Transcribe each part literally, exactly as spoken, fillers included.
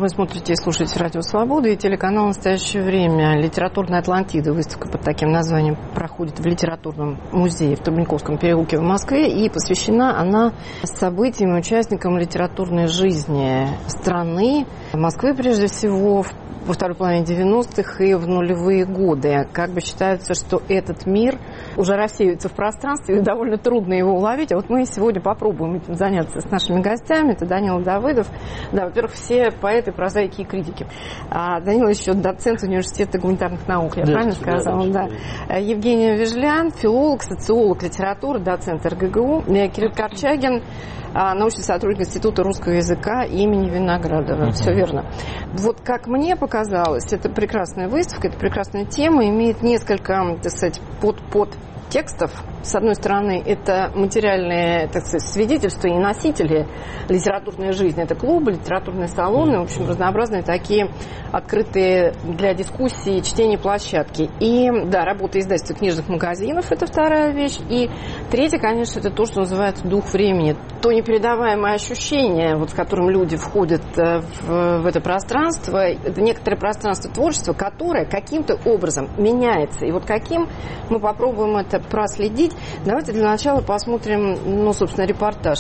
Вы смотрите и слушаете «Радио Свобода» и телеканал «Настоящее время». Литературная Атлантида, выставка под таким названием, проходит в литературном музее в Трубниковском переулке в Москве. И посвящена она событиям и участникам литературной жизни страны, Москвы прежде всего, во второй половине девяностых и в нулевые годы. Как бы считается, что этот мир уже рассеивается в пространстве, и довольно трудно его уловить. А вот мы сегодня попробуем этим заняться с нашими гостями. Это Данила Давыдов. Да, во-первых, все поэты, прозаики и критики. А Данила еще доцент университета гуманитарных наук, я да, правильно сказала? Да. Да. Евгений Вежлян, филолог, социолог литературы, доцент эр гэ гэ у. Кирилл Корчагин, научный сотрудник Института русского языка имени Виноградова. Uh-huh. Все верно. Вот как мне показалось, это прекрасная выставка, это прекрасная тема, имеет несколько, так сказать, под-под текстов. С одной стороны, это материальные, так сказать, свидетельства и носители литературной жизни. Это клубы, литературные салоны, в общем, разнообразные такие открытые для дискуссии, чтения площадки. И, да, работа издательства книжных магазинов – это вторая вещь. И третья, конечно, это то, что называется дух времени. То непередаваемое ощущение, вот, с которым люди входят в, в это пространство, это некоторое пространство творчества, которое каким-то образом меняется. И вот каким мы попробуем это проследить. Давайте для начала посмотрим, ну, собственно, репортаж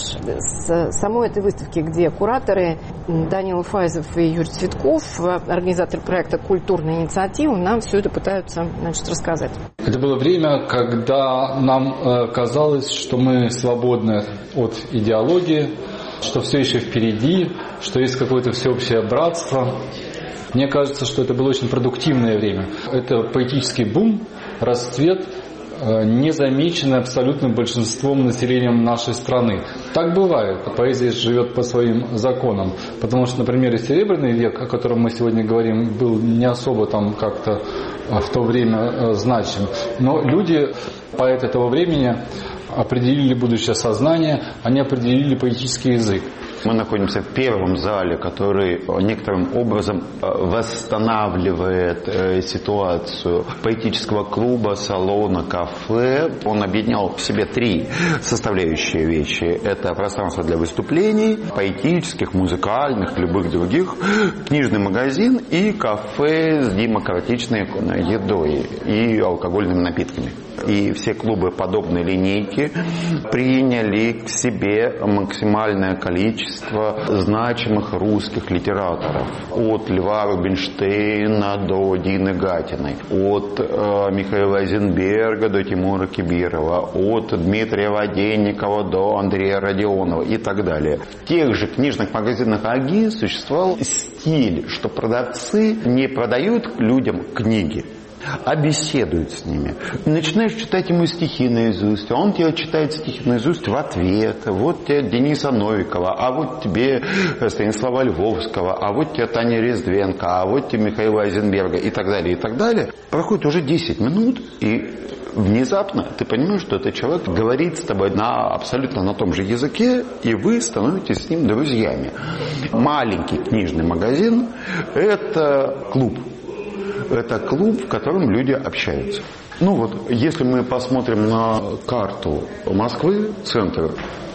с самой этой выставки, где кураторы Данила Файзов и Юрий Цветков, организаторы проекта «Культурная инициатива», нам все это пытаются, значит, рассказать. Это было время, когда нам казалось, что мы свободны от идеологии, что все еще впереди, что есть какое-то всеобщее братство. Мне кажется, что это было очень продуктивное время. Это поэтический бум, расцвет, не замечены абсолютным большинством населением нашей страны. Так бывает. Поэзия живет по своим законам. Потому что, например, и Серебряный век, о котором мы сегодня говорим, был не особо там как-то в то время значим. Но люди, поэты этого времени, определили будущее сознание, они определили поэтический язык. Мы находимся в первом зале, который некоторым образом восстанавливает ситуацию поэтического клуба, салона, кафе. Он объединял в себе три составляющие вещи. Это пространство для выступлений, поэтических, музыкальных, любых других, книжный магазин и кафе с демократичной едой и алкогольными напитками. И все клубы подобной линейки приняли к себе максимальное количество значимых русских литераторов. От Льва Рубинштейна до Дины Гатиной. От э, Михаила Айзенберга до Тимура Кибирова. От Дмитрия Воденникова до Андрея Родионова и так далее. В тех же книжных магазинах АГИ существовал стиль, что продавцы не продают людям книги, а беседуют с ними. Начинаешь читать ему стихи наизусть, а он тебе читает стихи наизусть в ответ. Вот тебе Дениса Новикова, а вот тебе Станислава Львовского, а вот тебе Таня Резвенко, а вот тебе Михаила Айзенберга и так далее, и так далее. Проходит уже десять минут, и внезапно ты понимаешь, что этот человек говорит с тобой на, абсолютно на том же языке, и вы становитесь с ним друзьями. Маленький книжный магазин – это клуб. Это клуб, в котором люди общаются. Ну вот, если мы посмотрим на карту Москвы, центр,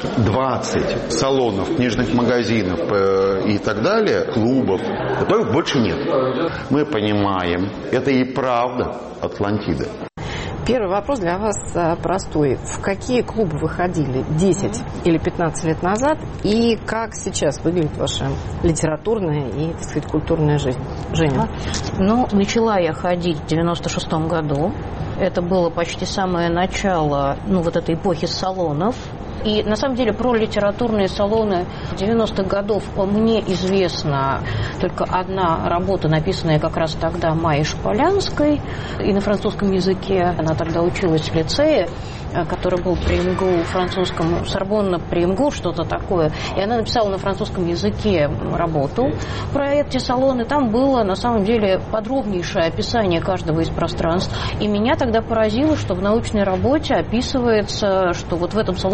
двадцать салонов, книжных магазинов и так далее, клубов, которых больше нет. Мы понимаем, это и правда Атлантида. Первый вопрос для вас простой. В какие клубы вы ходили десять или пятнадцать лет назад? И как сейчас выглядит ваша литературная и, так сказать, культурная жизнь? Женя? Ну, начала я ходить в девяносто шестом году. Это было почти самое начало, ну, вот этой эпохи салонов. И, на самом деле, про литературные салоны девяностых годов мне известна только одна работа, написанная как раз тогда Майей Шполянской, и на французском языке. Она тогда училась в лицее, который был при эм гэ у французском, Сорбонна при эм гэ у, что-то такое. И она написала на французском языке работу про эти салоны. Там было, на самом деле, подробнейшее описание каждого из пространств. И меня тогда поразило, что в научной работе описывается, что вот в этом салоне есть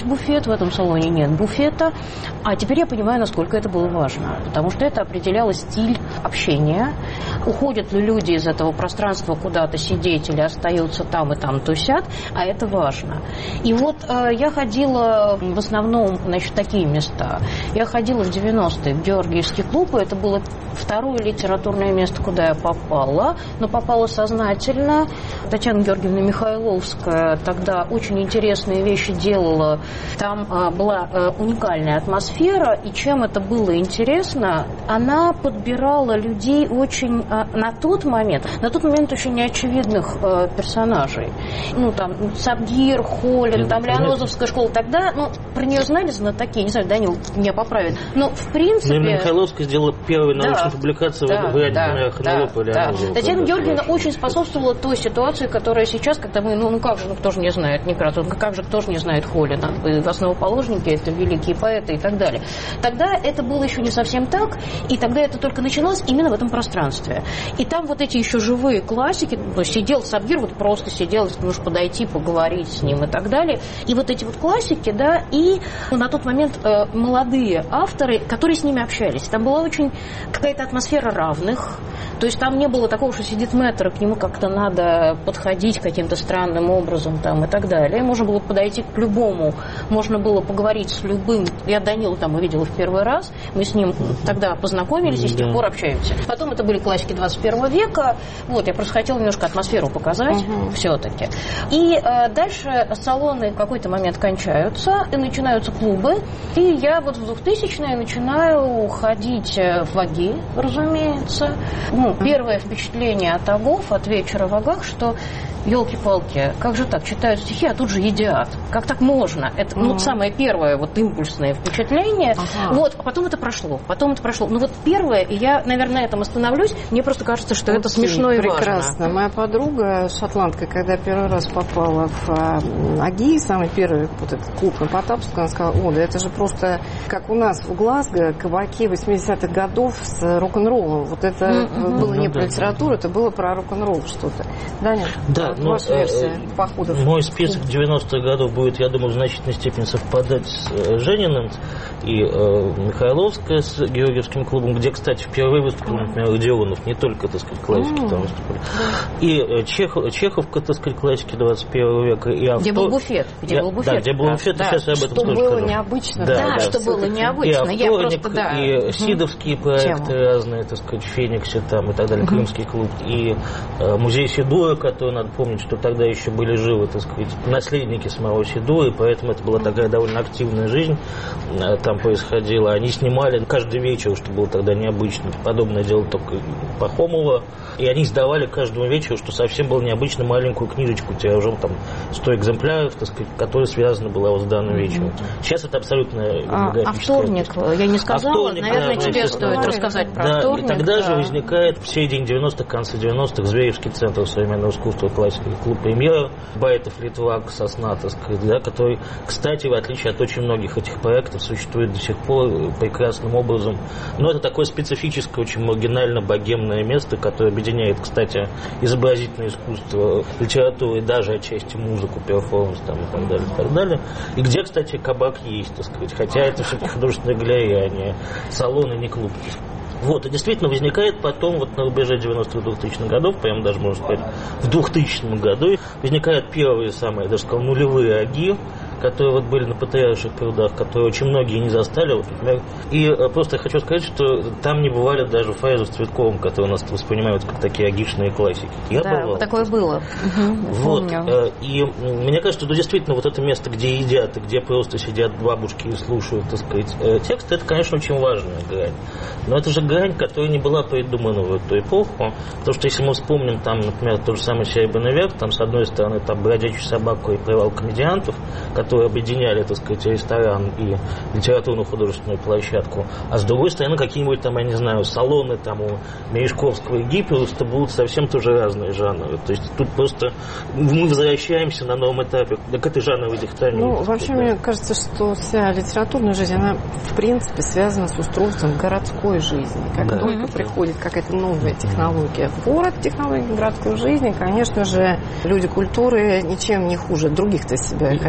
есть буфет, в этом салоне нет буфета. А теперь я понимаю, насколько это было важно. Потому что это определяло стиль общения. Уходят ли люди из этого пространства куда-то сидеть или остаются там и там тусят, а это важно. И вот э, я ходила в основном, значит, в такие места. Я ходила в девяностые в Георгиевский клуб, и это было второе литературное место, куда я попала, но попала сознательно. Татьяна Георгиевна Михайловская тогда очень интересные вещи делала. Там а, была а, уникальная атмосфера, и чем это было интересно, она подбирала людей очень а, на тот момент, на тот момент очень неочевидных а, персонажей. Ну, там, Сабгир, Холин, там, Лианозовская школа. Тогда, ну, про нее знали знатоки, не знаю, Данил меня поправит. Но, в принципе... Наверное, Михайловская сделала первую научную да, публикацию да, в ряде да, Ханелопа. Да, да. Татьяна Георгиевна очень способствовала той ситуации, которая сейчас, когда мы, ну, ну как же, ну кто же не знает Некрасова, как же, кто же не знает Холина, основоположники, это великие поэты и так далее. Тогда это было еще не совсем так, и тогда это только начиналось именно в этом пространстве. И там вот эти еще живые классики, то есть сидел Сабгир, вот просто сидел, нужно подойти, поговорить с ним и так далее. И вот эти вот классики, да, и ну, на тот момент э, молодые авторы, которые с ними общались. Там была очень какая-то атмосфера равных. То есть там не было такого, что сидит мэтр, к нему как-то надо подходить каким-то странным образом там, и так далее. Можно было подойти к любому, можно было поговорить с любым. Я Данила там увидела в первый раз, мы с ним тогда познакомились и с тех пор общаемся. Потом это были классики двадцать первого века. Вот, я просто хотела немножко атмосферу показать uh-huh. все-таки. И э, дальше салоны в какой-то момент кончаются, и начинаются клубы. И я вот в двухтысячные начинаю ходить в ВАГи, разумеется. Ну, первое впечатление от АГов, от вечера в ВАГах, что елки-палки, как же так, читают стихи, а тут же едят. Как так можно? Это ну, самое первое вот импульсное впечатление. Ага. Вот, а потом это прошло. Потом это прошло. Ну вот первое, и я, наверное, на этом остановлюсь, мне просто кажется, что Окей, это смешно и прекрасно. важно. Прекрасно. Моя подруга, шотландка, когда первый раз попала в АГИ, самый первый вот этот клуб на Потапскую, она сказала, о, да это же просто как у нас в Глазго, кабаки восьмидесятых годов с рок-н-роллом. Вот это mm-hmm. было не mm-hmm. про литературу, это было про рок-н-ролл что-то. Даня? Да, но, ваша версия э, походов. Мой список девяностых годов будет, я думаю, в значительной степени совпадать с э, Жениным и э, Михайловская с Георгиевским клубом, где, кстати, впервые выступил, например, Родионов, не только, так сказать, классики mm. там выступали. И э, Чехов, Чеховка, так сказать, классики двадцать первого века. И авто... Где был буфет. Где я, был буфет. Да, где был да, буфет, да. сейчас я об этом что тоже было скажу. Необычно. Да, да, да, что было необычно. И я Авторник, просто, да. и угу. Сидовские проекты Тема. разные, так сказать, в Фениксе там и так далее, угу. Крымский клуб, и э, музей Седура, который, надо помнить, что тогда еще были живы, так сказать, наследники самого Седура, и поэтому это была такая довольно активная жизнь э, там происходила. Они снимали каждый вечер, что было тогда необычно. Подобное дело только Пахомова. И они издавали каждому вечеру, что совсем было необычно, маленькую книжечку тиражом там сто экземпляров, так сказать, которая связана была вот с данным вечером. Сейчас это абсолютно а, а вторник, я не сказала, а наверное, да, тебе да, стоит да, рассказать про да, вторник. И тогда да. же возникает в середине девяностых, конце девяностых Зверевский центр современного искусства, классики, клуб «Премьера», Байтов, Литвак, Сосна, так сказать, да, который, кстати, в отличие от очень многих этих проектов, существует до сих пор прекрасным образом. Но это такое специфическое, очень маргинально-богемное место, которое объединяет, кстати, изобразительное искусство, литературу и даже отчасти музыку, перформанс там, и так далее, и так далее. И где, кстати, кабак есть, так сказать, хотя это все-таки художественная галерея, а не салон и не клуб. Вот, и действительно возникает потом, вот на рубеже девяностых двухтысячных годов, прямо даже, можно сказать, в двухтысячном году, возникают первые самые, я даже сказал, нулевые АГИ, которые вот были на Патриарших прудах, которые очень многие не застали, вот, например. И просто я хочу сказать, что там не бывали даже Файзов с Цветковым, которые у нас воспринимают как такие агишные классики. Я да, бывал. такое было. Вот. И мне кажется, что действительно вот это место, где едят, и где просто сидят бабушки и слушают, так сказать, текст, это, конечно, очень важная грань. Но это же грань, которая не была придумана в эту эпоху. Потому что если мы вспомним, там, например, тот же самый «Серебряный век», там, с одной стороны, там «Бродячую собаку» и «Привал комедиантов», которые объединяли, так сказать, ресторан и литературную художественную площадку, а с другой стороны, какие-нибудь там, я не знаю, салоны там у Мережковского и Гиппиуса будут совсем тоже разные жанры. То есть тут просто мы возвращаемся на новом этапе к этой жанровой дихотомии. Ну, вообще, да. Мне кажется, что вся литературная жизнь, она, в принципе, связана с устройством городской жизни. Как да. только приходит какая-то новая технология в город, технология городской жизни, конечно же, люди культуры ничем не хуже других-то себя хотят чувствовать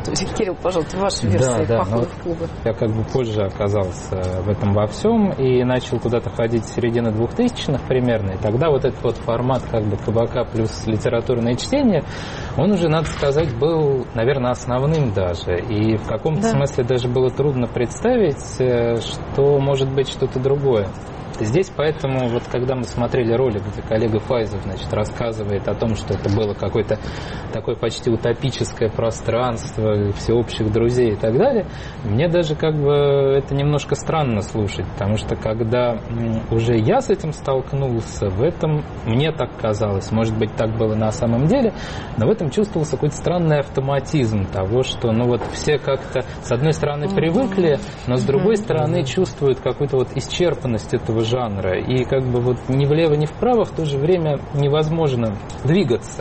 участвовать. Кирилл, пожалуйста, ваша версия да, да, похода в клубы. Я как бы позже оказался в этом во всем и начал куда-то ходить с середины двухтысячных примерно. И тогда вот этот вот формат как бы кабака плюс литературное чтение, он уже, надо сказать, был, наверное, основным даже. И в каком-то да. смысле даже было трудно представить, что может быть что-то другое. Здесь поэтому, вот когда мы смотрели ролик, где коллега Файзов, значит, рассказывает о том, что это было какое-то такое почти утопическое пространство всеобщих друзей и так далее, мне даже как бы это немножко странно слушать, потому что когда уже я с этим столкнулся, в этом мне так казалось, может быть, так было на самом деле, но в этом чувствовался какой-то странный автоматизм того, что, ну вот все как-то, с одной стороны, привыкли, но с другой стороны чувствуют какую-то вот исчерпанность этого жанра. И как бы вот ни влево, ни вправо в то же время невозможно двигаться.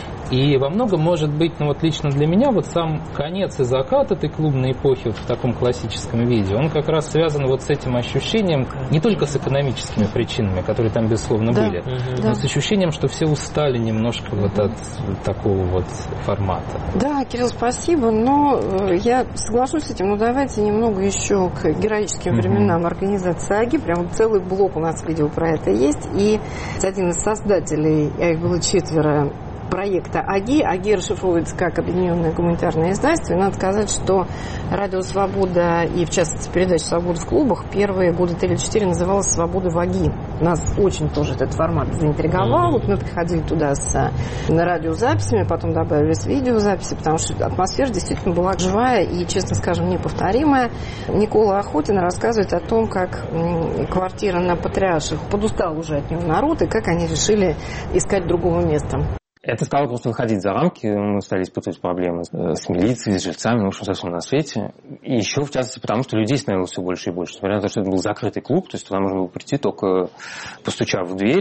И во многом может быть, ну вот лично для меня, вот сам конец и закат этой клубной эпохи вот в таком классическом виде, он как раз связан вот с этим ощущением, не только с экономическими причинами, которые там, безусловно, да. были, угу. но с ощущением, что все устали немножко вот от такого вот формата. Да, Кирилл, спасибо, но я соглашусь с этим, но давайте немного еще к героическим угу. временам организации АГИ, прям целый блок у нас видео про это есть, и один из создателей, а их было четверо, проекта АГИ. АГИ расшифровывается как Объединенное гуманитарное издательство. И надо сказать, что Радио Свобода и, в частности, передача «Свобода в клубах» первые года три или четыре называлась «Свобода в АГИ». Нас очень тоже этот формат заинтриговал. Вот мы приходили туда с радиозаписями, потом добавились видеозаписи, потому что атмосфера действительно была живая и, честно скажем, неповторимая. Никола Охотин рассказывает о том, как квартира на Патриарших подустал уже от него народ, и как они решили искать другого места. Это стало просто выходить за рамки, мы стали испытывать проблемы с милицией, с жильцами, в общем, со всем на свете. И еще, в частности, потому что людей становилось все больше и больше. Несмотря на то, что это был закрытый клуб, то есть туда можно было прийти, только постучав в дверь,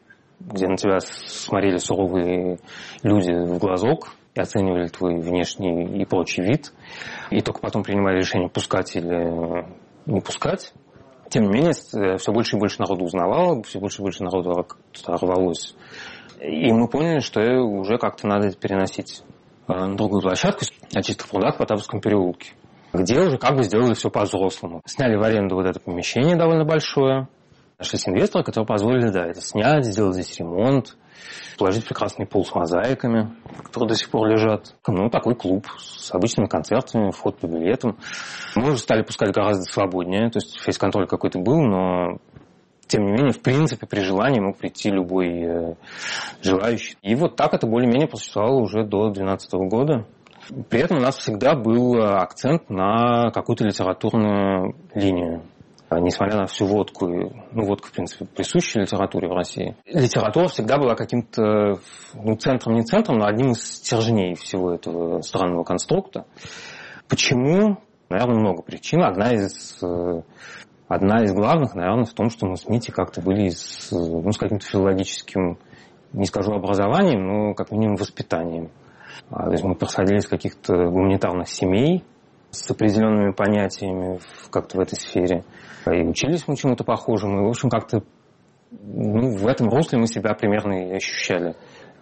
где на тебя смотрели суровые люди в глазок и оценивали твой внешний и прочий вид. И только потом принимали решение, пускать или не пускать. Тем не менее, все больше и больше народу узнавало, все больше и больше народу рвалось. И мы поняли, что уже как-то надо это переносить на другую площадку, на чистых прудах в Потаповском переулке, где уже как бы сделали все по-взрослому. Сняли в аренду вот это помещение довольно большое. Нашлись инвесторы, которые позволили, да, это снять, сделать здесь ремонт, положить прекрасный пол с мозаиками, которые до сих пор лежат. Ну, такой клуб с обычными концертами, вход по билетам. Мы уже стали пускать гораздо свободнее, то есть фейс-контроль какой-то был, но... Тем не менее, в принципе, при желании мог прийти любой э, желающий. И вот так это более-менее просуществовало уже до две тысячи двенадцатого года. При этом у нас всегда был акцент на какую-то литературную линию. Несмотря на всю водку, ну, водка, в принципе, присуща литературе в России, литература всегда была каким-то, ну, центром, не центром, но одним из стержней всего этого странного конструкта. Почему? Наверное, много причин. Одна из... Одна из главных, наверное, в том, что мы с Митей как-то были с, ну, с каким-то филологическим, не скажу образованием, но как минимум воспитанием. То есть мы происходили из каких-то гуманитарных семей с определенными понятиями как-то в этой сфере. И учились мы чему-то похожему. И, в общем, как-то ну, в этом русле мы себя примерно и ощущали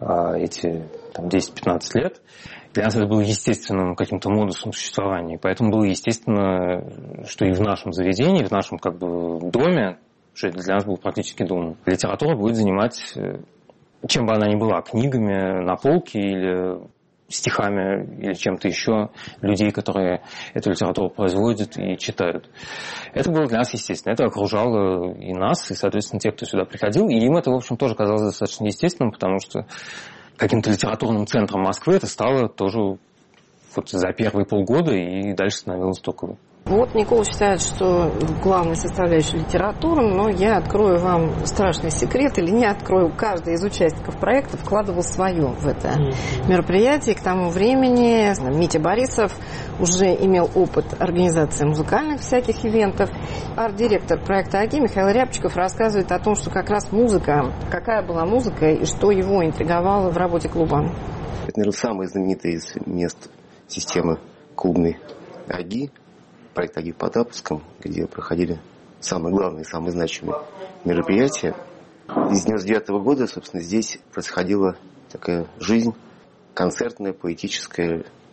эти там, десять-пятнадцать лет. Для нас это было естественным каким-то модусом существования. Поэтому было естественно, что и в нашем заведении, в нашем как бы доме, что это для нас был практически дом, литература будет занимать, чем бы она ни была, книгами на полке или стихами или чем-то еще людей, которые эту литературу производят и читают. Это было для нас естественно. Это окружало и нас, и, соответственно, тех, кто сюда приходил. И им это, в общем, тоже казалось достаточно естественным, потому что каким-то литературным центром Москвы это стало тоже вот за первые полгода, и дальше становилось только... Вот Никола считает, что главной составляющей литературы, но я открою вам страшный секрет, или не открою, каждый из участников проекта вкладывал свое в это mm-hmm. мероприятие. К тому времени Митя Борисов уже имел опыт организации музыкальных всяких ивентов. Арт-директор проекта АГИ Михаил Рябчиков рассказывает о том, что как раз музыка, какая была музыка и что его интриговало в работе клуба. Это, наверное, самое знаменитое из мест системы клубной АГИ. Проект АГИ в Потаповском, где проходили самые главные, самые значимые мероприятия. С девяносто девятого года, собственно, здесь происходила такая жизнь концертная, поэтическая,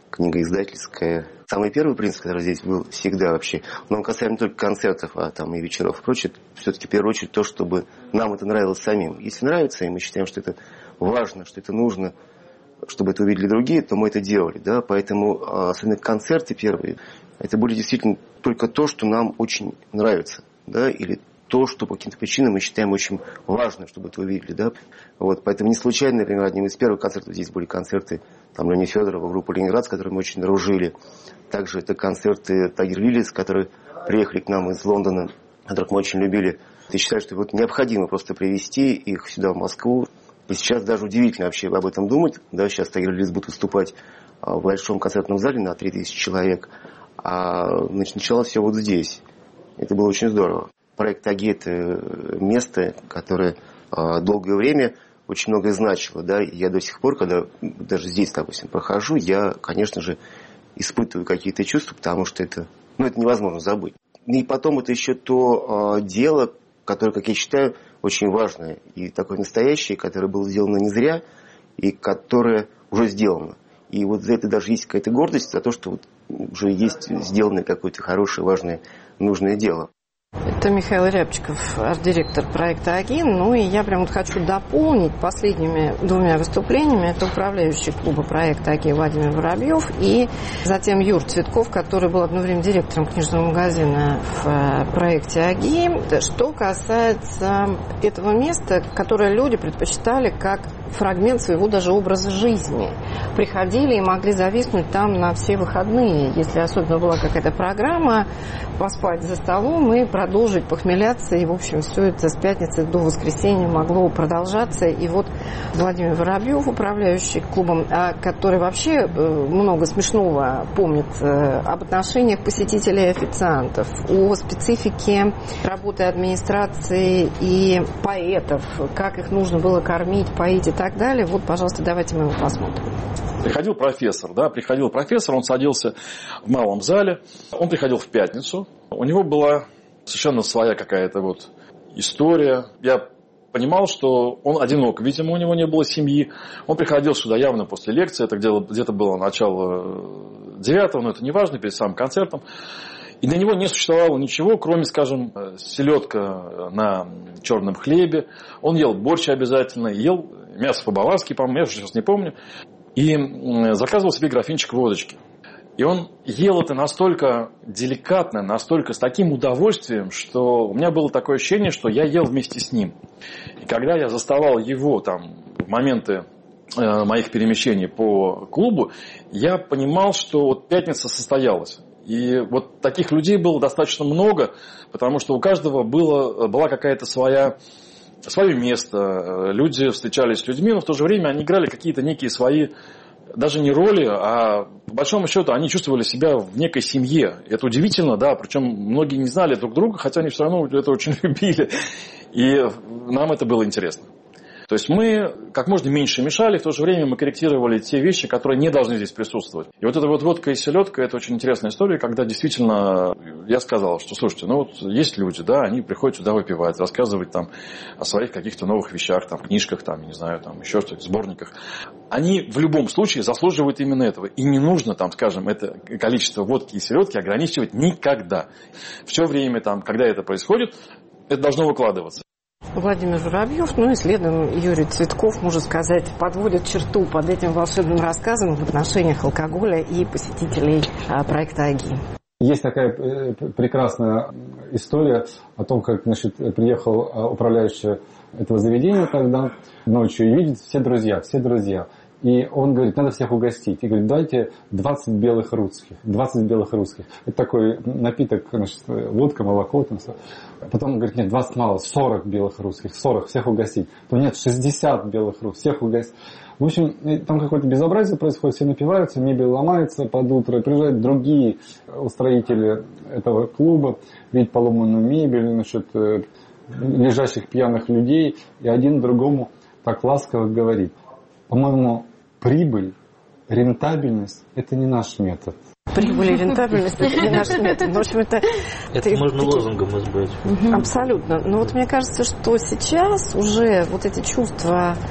книгоиздательская. Самый первый принцип, который здесь был всегда вообще, но он касается не только концертов, а там и вечеров и прочее, все-таки в первую очередь то, чтобы нам это нравилось самим. Если нравится, и мы считаем, что это важно, что это нужно, чтобы это увидели другие, то мы это делали. Да? Поэтому особенно концерты первые, это были действительно только то, что нам очень нравится. Да? Или то, что по каким-то причинам мы считаем очень важным, чтобы это увидели. Да? Вот, поэтому не случайно, например, одним из первых концертов здесь были концерты там, Лени Федорова, группы «Ленинград», с которой мы очень дружили. Также это концерты Тайгер Лилис, которые приехали к нам из Лондона, которых мы очень любили. Я считаю, что вот необходимо просто привезти их сюда, в Москву. И сейчас даже удивительно вообще об этом думать. Да, сейчас Тайгер Лилис будут выступать в большом концертном зале на три тысячи человек. А значит, началось все вот здесь. Это было очень здорово. Проект «Аги» — это место, которое долгое время очень многое значило. Да? И я до сих пор, когда даже здесь, допустим, прохожу, я, конечно же, испытываю какие-то чувства, потому что это, ну, это невозможно забыть. И потом это еще то дело, которое, как я считаю, очень важное и такое настоящее, которое было сделано не зря, и которое уже сделано. И вот за это даже есть какая-то гордость, за то, что вот уже есть сделано какое-то хорошее, важное, нужное дело. Это Михаил Рябчиков, арт-директор проекта «Аги». Ну и я прям вот хочу дополнить последними двумя выступлениями. Это управляющий клуба проекта «Аги» Владимир Воробьев и затем Юр Цветков, который был одно время директором книжного магазина в проекте «Аги». Что касается этого места, которое люди предпочитали как фрагмент своего даже образа жизни. Приходили и могли зависнуть там на все выходные. Если особенно была какая-то программа, поспать за столом и продолжить похмеляться. И, в общем, все это с пятницы до воскресенья могло продолжаться. И вот Владимир Воробьев, управляющий клубом, который вообще много смешного помнит об отношениях посетителей и официантов, о специфике работы администрации и поэтов, как их нужно было кормить, поить и так далее. Вот, пожалуйста, давайте мы его посмотрим. Приходил профессор, да, приходил профессор, он садился в малом зале, он приходил в пятницу, у него была совершенно своя какая-то вот история. Я понимал, что он одинок, видимо, у него не было семьи. Он приходил сюда явно после лекции, это где-то было начало девятого, но это не важно, перед самым концертом. И для него не существовало ничего, кроме, скажем, селедка на черном хлебе. Он ел борщ обязательно, ел мясо по-баварски, по-моему, я уже сейчас не помню. И заказывал себе графинчик водочки. И он ел это настолько деликатно, настолько с таким удовольствием, что у меня было такое ощущение, что я ел вместе с ним. И когда я заставал его там в моменты э, моих перемещений по клубу, я понимал, что вот пятница состоялась. И вот таких людей было достаточно много, потому что у каждого было, была какая-то своя, свое место. Люди встречались с людьми, но в то же время они играли какие-то некие свои, даже не роли, а по большому счету они чувствовали себя в некой семье. Это удивительно, да, причем многие не знали друг друга, хотя они все равно это очень любили. И нам это было интересно. То есть мы как можно меньше мешали, в то же время мы корректировали те вещи, которые не должны здесь присутствовать. И вот эта вот водка и селедка, это очень интересная история, когда действительно я сказал, что, слушайте, ну вот есть люди, да, они приходят сюда выпивать, рассказывать там о своих каких-то новых вещах, там, книжках, там, не знаю, там, еще что-то, сборниках. Они в любом случае заслуживают именно этого. И не нужно, там, скажем, это количество водки и селедки ограничивать никогда. Все время, там, когда это происходит, это должно выкладываться. Владимир Воробьев, ну и следом Юрий Цветков, можно сказать, подводит черту под этим волшебным рассказом в отношениях алкоголя и посетителей проекта «Аги». Есть такая прекрасная история о том, как, значит, приехал управляющий этого заведения тогда ночью и видит все друзья, все друзья. И он говорит, надо всех угостить. И говорит, дайте двадцать белых русских. двадцать белых русских. Это такой напиток, значит, водка, молоко. Там, потом он говорит, нет, двадцать мало, сорок белых русских. сорок, всех угостить. То нет, шестьдесят белых русских, всех угостить. В общем, там какое-то безобразие происходит, все напиваются, мебель ломается под утро. Приезжают другие устроители этого клуба, видят поломанную мебель, значит, лежащих пьяных людей. И один другому так ласково говорит, по-моему, прибыль, рентабельность – это не наш метод. Прибыль и рентабельность – это не наш метод. В общем, это это можно лозунгом избрать. Абсолютно. Но вот мне кажется, что сейчас уже вот эти чувства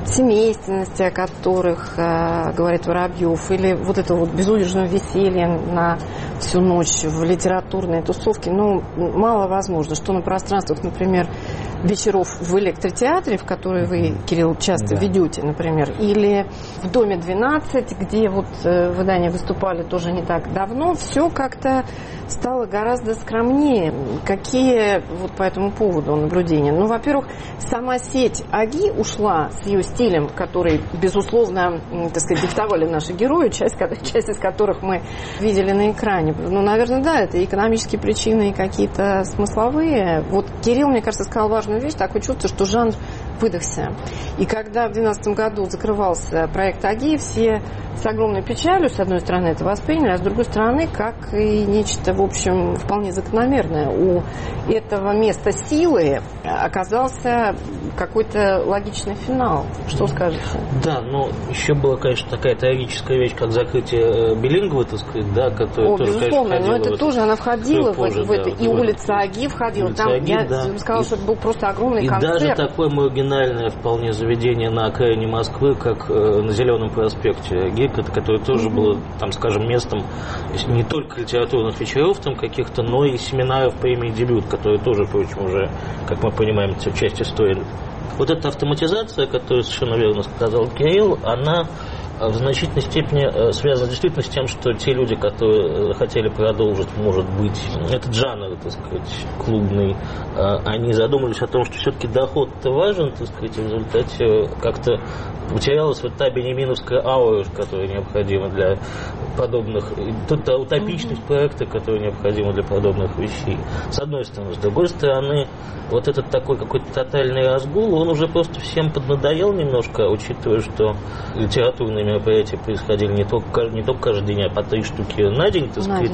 семейственности, о которых э, говорит Воробьев, или вот это вот безудержное веселье на всю ночь в литературной тусовке, ну, мало возможно, что на пространствах, например, вечеров в электротеатре, в которые вы, Кирилл, часто да. ведете, например, или в Доме двенадцать, где вот э, вы, Даня, выступали тоже не так давно, все как-то стало гораздо скромнее. Какие вот по этому поводу наблюдения? Ну, во-первых, сама сеть АГИ ушла с ее стилем, который, безусловно, так сказать, диктовали наши герои, часть, часть из которых мы видели на экране. Ну, наверное, да, это экономические причины и какие-то смысловые. Вот Кирилл, мне кажется, сказал важную вещь, такое чувство, что жанр выдохся. И когда в две тысячи двенадцатом году закрывался проект АГИ, все с огромной печалью, с одной стороны, это восприняли, а с другой стороны, как и нечто, в общем, вполне закономерное. У этого места силы оказался какой-то логичный финал. Что скажете? Да, но еще была, конечно, такая трагическая вещь, как закрытие Билингвы, так сказать, да, которая О, тоже, безусловно, конечно, но это в тоже, она входила позже, в, в это, да, и в улица АГИ входила. улица Там, Аги, я да. сказала, и, что это был просто огромный и концерт. И даже такое маргинальное вполне заведение на окраине Москвы, как э, на Зеленом проспекте АГИ, которое тоже mm-hmm. было, там, скажем, местом не только литературных вечеров там каких-то, но и семинаров премии «Дебют», которые тоже, впрочем, уже, как мы понимаем, часть истории. Вот эта автоматизация, которую совершенно верно сказал Кирилл, она в значительной степени связано действительно с тем, что те люди, которые хотели продолжить, может быть, этот жанр, так сказать, клубный, они задумались о том, что все-таки доход-то важен, так сказать, и в результате как-то утерялась вот та бенеминовская аура, которая необходима для подобных, тут та утопичность проекта, которая необходима для подобных вещей. С одной стороны. С другой стороны, вот этот такой какой-то тотальный разгул, он уже просто всем поднадоел немножко, учитывая, что литературные мероприятия происходили не только, не только каждый день, а по три штуки на день, так сказать.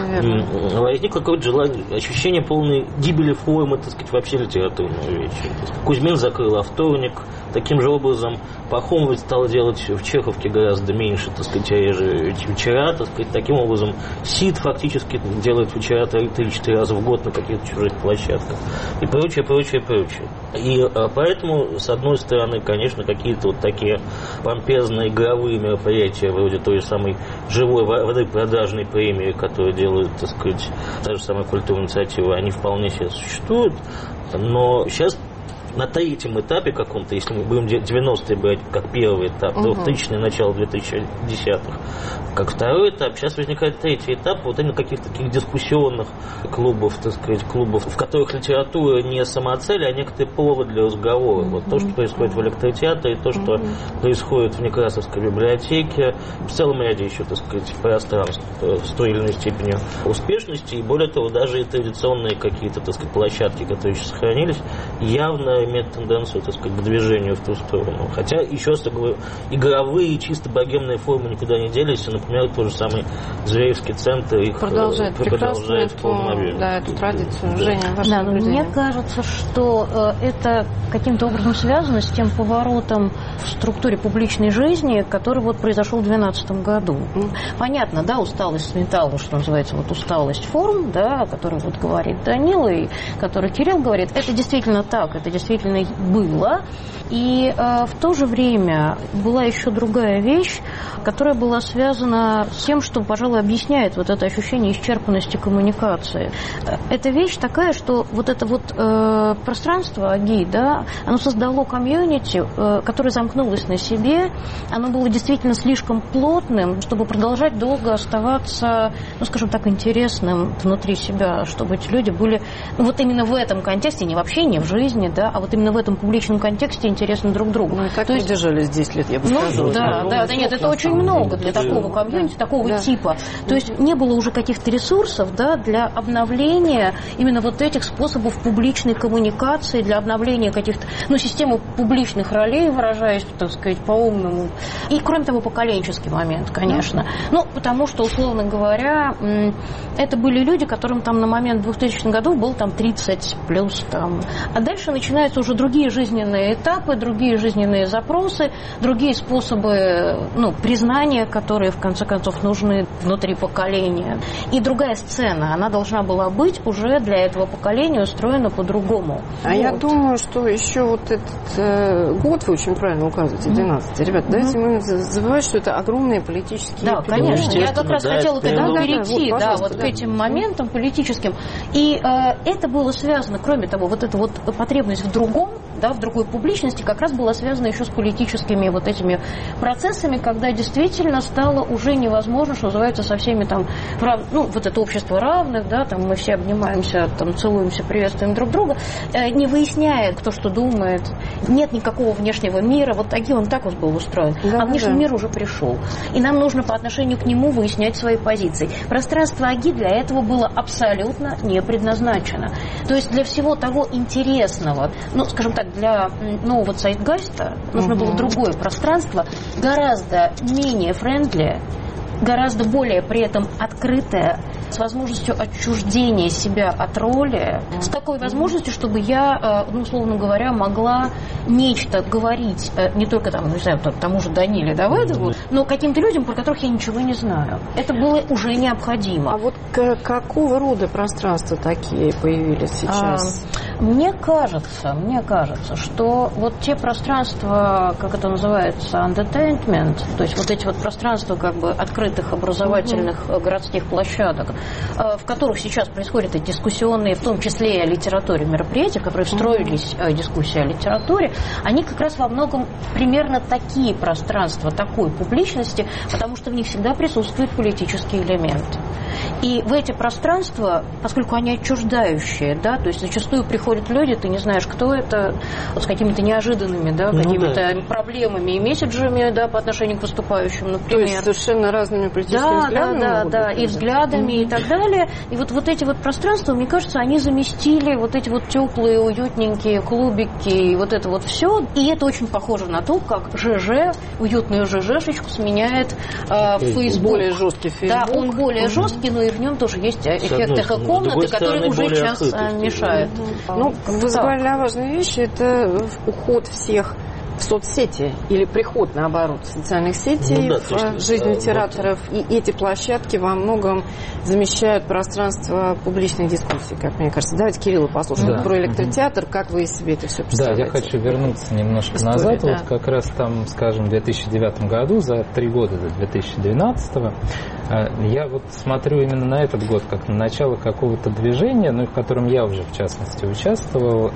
День, возникло какое-то желание, ощущение полной гибели формы, так сказать, вообще литературного вечера. Кузьмин закрыл вторник, таким же образом Пахомов стал делать в Чеховке гораздо меньше, так сказать, реже вечера, так сказать, таким образом СИД фактически делает вечера три-четыре раза в год на каких-то чужих площадках и прочее, прочее, прочее. И а, поэтому, с одной стороны, конечно, какие-то вот такие помпезные игровые мероприятия, вроде той же самой живой воды продажной премии, которую делают, так сказать, та же самая культурная инициатива, они вполне себе существуют, но сейчас на третьем этапе каком-то, если мы будем девяностые брать как первый этап, двухтысячные, начало двухтысячных, как второй этап, сейчас возникает третий этап, вот именно каких-то таких дискуссионных клубов, так сказать, клубов, в которых литература не самоцель, а некоторый повод для разговора. Вот то, что происходит в электротеатре, то, что происходит в Некрасовской библиотеке, в целом ряде еще, так сказать, пространств с той или иной степенью успешности, и более того, даже и традиционные какие-то, так сказать, площадки, которые еще сохранились, явно имеет тенденцию, так сказать, к движению в ту сторону. Хотя, еще раз говорю, игровые, чисто богемные формы никуда не делись. И, например, тот же самый Зверевский центр их продолжает, продолжает эту, да, эту традицию. Женя, ваше да, наблюдение? Мне кажется, что э, это каким-то образом связано с тем поворотом в структуре публичной жизни, который вот произошел в две тысячи двенадцатом году. Понятно, да, усталость сметала, что называется, вот усталость форм, да, о которой вот говорит Данила и который Кирилл говорит, это действительно так, это действительно было. И э, в то же время была еще другая вещь, которая была связана с тем, что, пожалуй, объясняет вот это ощущение исчерпанности коммуникации. Эта вещь такая, что вот это вот э, пространство АГИ, да, оно создало комьюнити, э, которое замкнулось на себе, оно было действительно слишком плотным, чтобы продолжать долго оставаться, ну, скажем так, интересным внутри себя, чтобы эти люди были, ну, вот именно в этом контексте, не в общении, в жизни, да, а вот именно в этом публичном контексте интересны друг другу. Ну, и так мы есть... держались десять лет, я бы ну, сказала. Да, да, да, нет, это очень много для такого комьюнити, да. такого да. типа. То есть не было уже каких-то ресурсов, да, для обновления именно вот этих способов публичной коммуникации, для обновления каких-то, ну, системы публичных ролей, выражаясь, так сказать, по-умному. И, кроме того, поколенческий момент, конечно. Да. Ну, потому что, условно говоря, это были люди, которым там на момент двухтысячных годов было там тридцать плюс, там. А дальше начинаются уже другие жизненные этапы, другие жизненные запросы, другие способы, ну, признания, которые, в конце концов, нужны внутри поколения. И другая сцена, она должна была быть уже для этого поколения устроена по-другому. А вот. Я думаю, что еще вот этот э, год, вы очень правильно указываете, двенадцатый. Ребята, давайте мы забывать, что это огромные политические... Да, конечно. Я как раз да, хотела к этому да, перейти, да, вот, да, вот да. к этим моментам политическим. И э, это было связано, кроме того, вот эта вот потребность в другом, да, в другой публичности, как раз была связана еще с политическими вот этими процессами, когда действительно стало уже невозможно, что называется, со всеми там, ну, вот это общество равных, да, там мы все обнимаемся, там целуемся, приветствуем друг друга, э, не выясняя, кто что думает, нет никакого внешнего мира, вот таки он так вот был устроен, да, а внешний да. мир уже пришел. И нам нужно по отношению к нему выяснять свои позиции. Пространство АГИ для этого было абсолютно не предназначено. То есть для всего того интересного, ну, скажем так, для нового Zeitgeist нужно угу. было другое пространство, гораздо менее френдли, гораздо более при этом открытое, с возможностью отчуждения себя от роли, с такой возможностью, чтобы я, ну, условно говоря, могла нечто говорить не только там, не знаю, тому же Даниле Давыдову, но каким-то людям, про которых я ничего не знаю. Это было уже необходимо. А вот к- какого рода пространства такие появились сейчас? А, мне кажется, мне кажется, что вот те пространства, как это называется, entertainment, то есть вот эти вот пространства как бы открытых образовательных mm-hmm. городских площадок, в которых сейчас происходят эти дискуссионные, в том числе и о литературе мероприятия, в которые встроились mm-hmm. дискуссии о литературе, они как раз во многом примерно такие пространства, такой публичности, потому что в них всегда присутствует политический элемент. И в эти пространства, поскольку они отчуждающие, да, то есть зачастую приходят люди, ты не знаешь, кто это, вот с какими-то неожиданными, да, ну, какими-то да. проблемами и месседжами, да, по отношению к выступающим, например. То есть совершенно разными политическими да, взглядами? Да, да, да, и взглядами, mm-hmm. и так далее. И вот, вот эти вот пространства, мне кажется, они заместили вот эти вот теплые, уютненькие клубики, и вот это вот все. И это очень похоже на то, как ЖЖ, уютную ЖЖшечку сменяет э, Facebook. Более жесткий Facebook. Да, он более mm-hmm. жесткий, но и в нем тоже есть эффект эхо-комнаты, который уже сейчас мешает. Ну, вызвали важные вещи, это уход всех в соцсети или приход, наоборот, социальных сетей ну, да, в жизнь литераторов. Вот. И эти площадки во многом замещают пространство публичной дискуссии, как мне кажется. Давайте Кирилла послушаем да. про электротеатр. Как вы себе это все представляете? Да, я хочу вернуться немножко История, назад. Да. Вот как раз там, скажем, в две тысячи девятом году, за три года до две тысячи двенадцатого, я вот смотрю именно на этот год, как на начало какого-то движения, ну, в котором я уже, в частности, участвовал,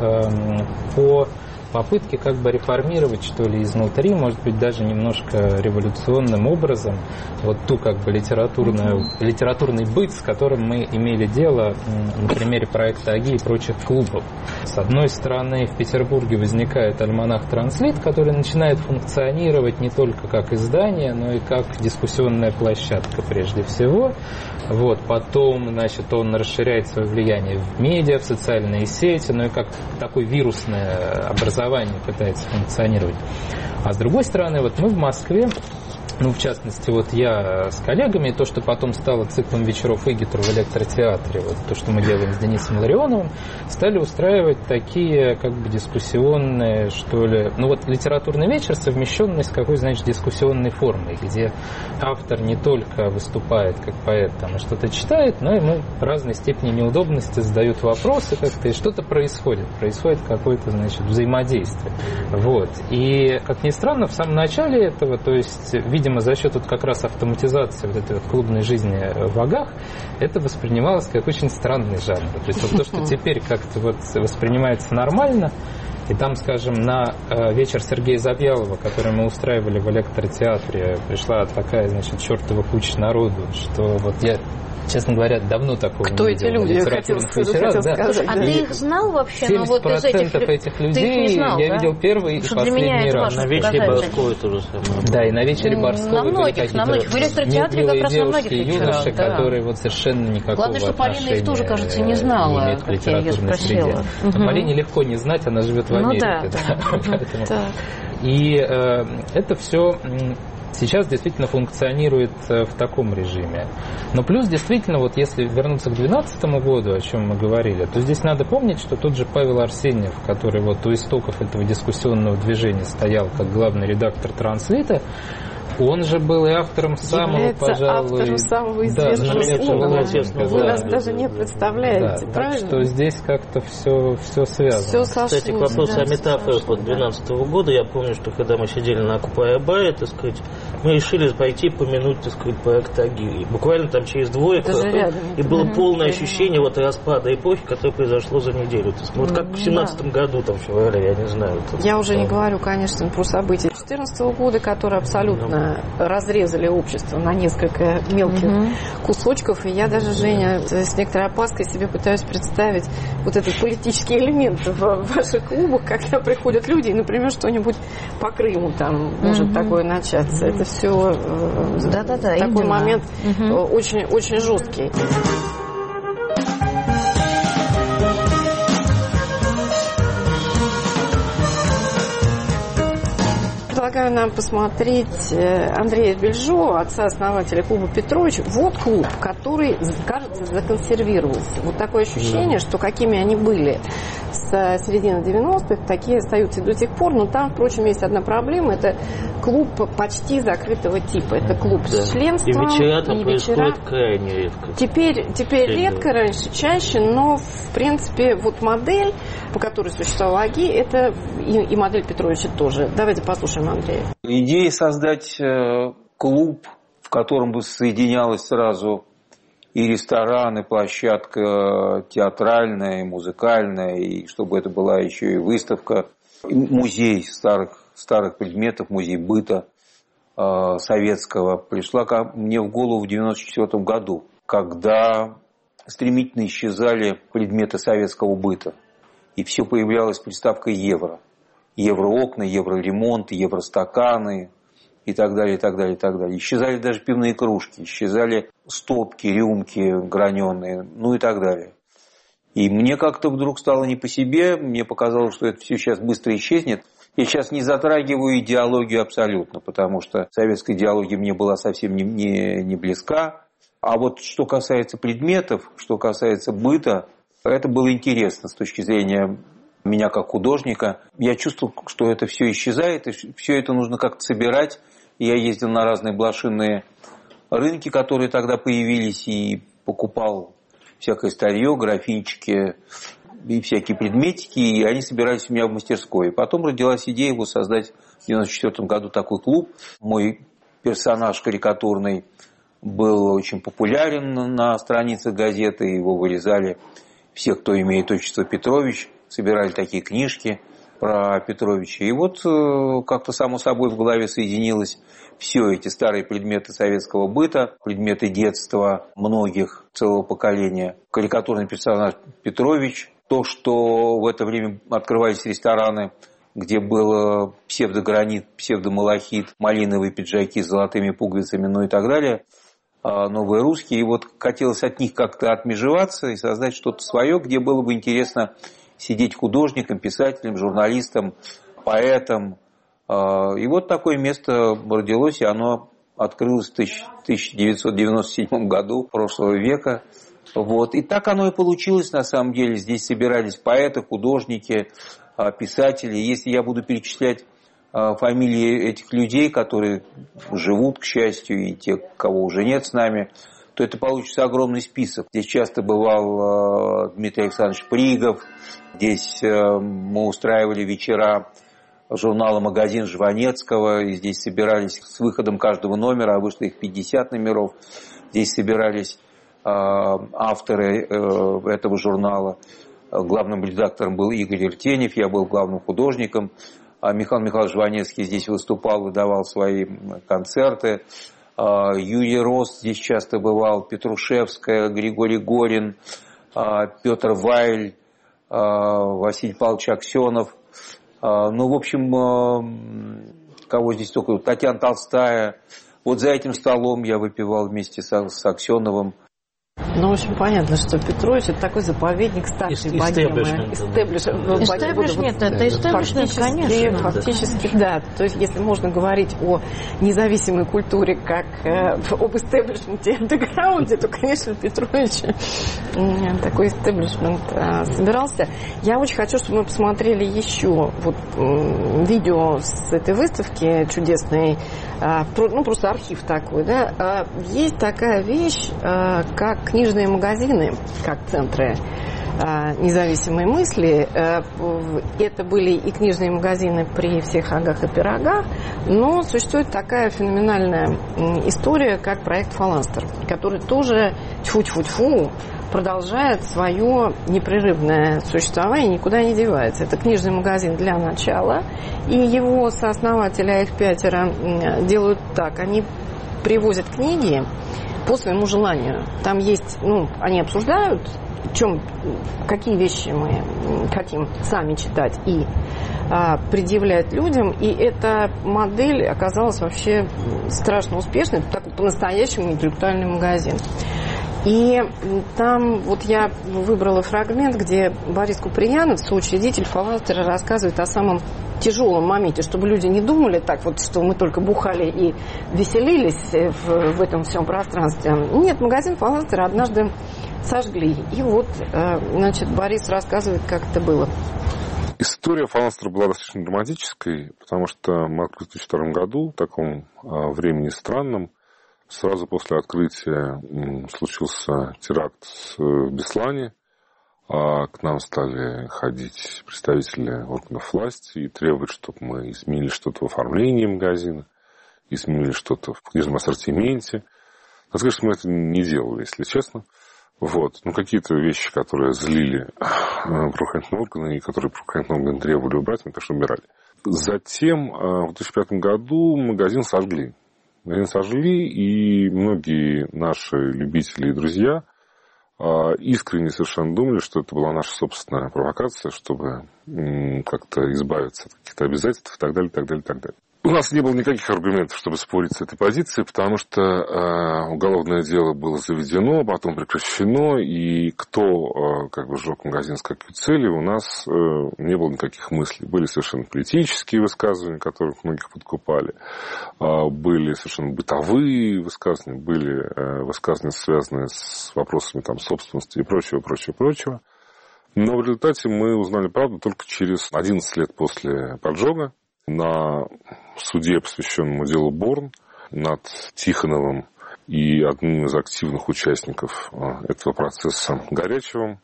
по попытки как бы реформировать, что ли, изнутри, может быть, даже немножко революционным образом, вот ту как бы литературную, литературный быт, с которым мы имели дело на примере проекта АГИ и прочих клубов. С одной стороны, в Петербурге возникает альманах «Транслит», который начинает функционировать не только как издание, но и как дискуссионная площадка прежде всего. Вот, потом, значит, он расширяет свое влияние в медиа, в социальные сети, ну и как такое вирусное образование пытается функционировать. А с другой стороны, вот мы в Москве, ну, в частности, вот я с коллегами, то, что потом стало циклом вечеров Игитру в электротеатре, вот то, что мы делаем с Денисом Ларионовым, стали устраивать такие, как бы, дискуссионные, что ли, ну, вот литературный вечер, совмещенный с какой, значит, дискуссионной формой, где автор не только выступает как поэт, там, и что-то читает, но ему в разной степени неудобности задают вопросы как-то, и что-то происходит, происходит какое-то, значит, взаимодействие. Вот. И, как ни странно, в самом начале этого, то есть, видимо, за счет вот как раз автоматизации вот этой вот клубной жизни в АГах, это воспринималось как очень странный жанр. То есть вот то, что теперь как-то вот воспринимается нормально, и там, скажем, на вечер Сергея Завьялова, который мы устраивали в электротеатре, пришла такая, значит, чертова куча народу, что вот я, честно говоря, давно такого Кто не видел. Кто эти люди? Я хотел, вечерах, хотел да. сказать. А да. ты их знал вообще? семьдесят ну, вот из этих, этих людей ты их не знал, я да? видел первый и что последний раз. На вечере Борского тоже самое. Да, и на вечере Борского. На многих, на многих. В электротеатре как раз на многих вечерах. Юноши, да. которые вот совершенно никакого Главное, что Полина их тоже, кажется, не знала, имеют к как я ее литературной спросила. среде. Угу. Полине легко не знать, она живет в Ну Америке. да, да. да. Поэтому... да. И э, это все сейчас действительно функционирует в таком режиме. Но плюс действительно, вот если вернуться к две тысячи двенадцатому году, о чем мы говорили, то здесь надо помнить, что тот же Павел Арсеньев, который вот у истоков этого дискуссионного движения стоял как главный редактор «Транслита», он же был и автором самого, является пожалуй... автором самого известного да, слова. Вы да, нас да, даже да, не да, представляете, да, правильно? Так что здесь как-то все, все связано. Все сошлось, Кстати, к вопросу да, о метафорах вот две тысячи двенадцатого года, я помню, что когда мы сидели на Окупай-Абае, так сказать, мы решили пойти помянуть, так сказать, проект Аги. И буквально там через двое рядом, и было угу, полное ощущение вот распада эпохи, которое произошло за неделю. То есть, вот как в семнадцатом да. году, там, в феврале, я не знаю. Это, я уже там... не говорю, конечно, про события две тысячи четырнадцатого года, которые абсолютно ну. разрезали общество на несколько мелких угу. кусочков. И я даже, Женя, с некоторой опаской себе пытаюсь представить вот этот политический элемент в ваших клубах, когда приходят люди, и, например, что-нибудь по Крыму там может угу. такое начаться. Это все да-да-да, такой именно. момент угу. очень, очень жесткий. Предлагаю нам посмотреть Андрея Бельжо, отца-основателя клуба «Петрович». Вот клуб, который, кажется, законсервировался. Вот такое ощущение, что какими они были с середины девяностых, такие остаются и до сих пор. Но там, впрочем, есть одна проблема. Это клуб почти закрытого типа. Это клуб да. с членством. И вечера там и происходят вечера... крайне редко. Теперь, теперь редко, раньше чаще, но, в принципе, вот модель, по которой существовала Аги, это и, и модель Петровича тоже. Давайте послушаем Андрея. Идея создать клуб, в котором бы соединялось сразу и ресторан, и площадка театральная, и музыкальная, и чтобы это была еще и выставка, и музей старых, старых предметов, музей быта э, советского, пришла ко мне в голову в девяносто четвёртом году, когда стремительно исчезали предметы советского быта, и все появлялась приставка «евро». Евроокна, евроремонт, евростаканы и так далее, и так далее, и так далее. Исчезали даже пивные кружки, исчезали стопки, рюмки граненые, ну и так далее. И мне как-то вдруг стало не по себе, мне показалось, что это все сейчас быстро исчезнет. Я сейчас не затрагиваю идеологию абсолютно, потому что советская идеология мне была совсем не, не, не близка. А вот что касается предметов, что касается быта, это было интересно с точки зрения меня как художника. Я чувствовал, что это все исчезает, и все это нужно как-то собирать. Я ездил на разные блошиные рынки, которые тогда появились, и покупал всякое старье, графинчики и всякие предметики, и они собирались у меня в мастерской. И потом родилась идея его создать в девяносто четвёртом году такой клуб. Мой персонаж карикатурный был очень популярен на страницах газеты, его вырезали все, кто имеет отчество Петрович, собирали такие книжки про Петровича. И вот как-то само собой в голове соединилось все эти старые предметы советского быта, предметы детства многих, целого поколения. Карикатурный персонаж Петрович, то, что в это время открывались рестораны, где был псевдогранит, псевдомалахит, малиновые пиджаки с золотыми пуговицами, ну и так далее, новые русские. И вот хотелось от них как-то отмежеваться и создать что-то свое, где было бы интересно сидеть художником, писателем, журналистом, поэтом. И вот такое место родилось, и оно открылось в тысяча девятьсот девяносто седьмом году прошлого века. Вот. И так оно и получилось на самом деле. Здесь собирались поэты, художники, писатели. Если я буду перечислять фамилии этих людей, которые живут, к счастью, и те, кого уже нет с нами, то это получится огромный список. Здесь часто бывал Дмитрий Александрович Пригов, здесь мы устраивали вечера журнала «Магазин» Жванецкого, и здесь собирались с выходом каждого номера, а вышло их пятьдесят номеров, здесь собирались авторы этого журнала. Главным редактором был Игорь Иртенев, я был главным художником. Михаил Михайлович Жванецкий здесь выступал, выдавал свои концерты. Юрий Рост здесь часто бывал, Петрушевская, Григорий Горин, Петр Вайль, Василий Павлович Аксенов. Ну, в общем, кого здесь только... Татьяна Толстая. Вот за этим столом я выпивал вместе с Аксеновым. Ну, в общем, понятно, что Петрович – это такой заповедник старшей богемы. Истеблишмент – это истеблишмент, конечно. Фактически, да. То есть, если можно говорить о независимой культуре как э, об истеблишменте и андеграунде, то, конечно, Петрович э, такой истеблишмент э, собирался. Я очень хочу, чтобы мы посмотрели еще вот, э, видео с этой выставки чудесной, э, про, ну, просто архив такой, да. Э, есть такая вещь, э, как книжные магазины, как центры независимой мысли. Это были и книжные магазины при всех агах и пирогах, но существует такая феноменальная история, как проект «Фаланстер», который тоже тьфу-тьфу-тьфу продолжает свое непрерывное существование, никуда не девается. Это книжный магазин для начала, и его сооснователи, а их пятеро, делают так. Они привозят книги по своему желанию. Там есть, ну, они обсуждают, в чем, какие вещи мы хотим сами читать и а, предъявлять людям. И эта модель оказалась вообще страшно успешной. Это такой по-настоящему интеллектуальный магазин. И там вот я выбрала фрагмент, где Борис Куприянов, соучредитель «Фаланстера», рассказывает о самом тяжелом моменте, чтобы люди не думали так вот, что мы только бухали и веселились в, в этом всем пространстве. Нет, магазин «Фаланстера» однажды сожгли. И вот, значит, Борис рассказывает, как это было. История «Фаланстера» была достаточно драматической, потому что мы открыли в две тысячи втором году, в таком времени странном. Сразу после открытия случился теракт в Беслане. К нам стали ходить представители органов власти и требовать, чтобы мы изменили что-то в оформлении магазина, изменили что-то в книжном ассортименте. Но, конечно, мы это не делали, если честно. Вот. Ну, какие-то вещи, которые злили правоохранительные органы и которые правоохранительные органы требовали убрать, мы, конечно, убирали. Затем в две тысячи пятом году магазин сожгли. Магазин сожгли, и многие наши любители и друзья искренне совершенно думали, что это была наша собственная провокация, чтобы как-то избавиться от каких-то обязательств и так далее, и так далее, и так далее. У нас не было никаких аргументов, чтобы спорить с этой позицией, потому что э, уголовное дело было заведено, потом прекращено, и кто э, как бы сжег магазин с какой целью, у нас э, не было никаких мыслей. Были совершенно политические высказывания, которые многих подкупали, э, были совершенно бытовые высказывания, были э, высказывания, связанные с вопросами там, собственности и прочего, прочего, прочего. Но в результате мы узнали правду только через одиннадцать лет после поджога. На суде, посвященному делу Борн, над Тихоновым и одним из активных участников этого процесса Горячевым.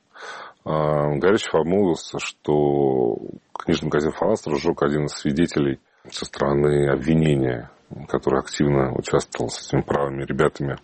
Горячев обмолвился, что книжный магазин «Фаланстер» сжег один из свидетелей со стороны обвинения, который активно участвовал с этими правыми ребятами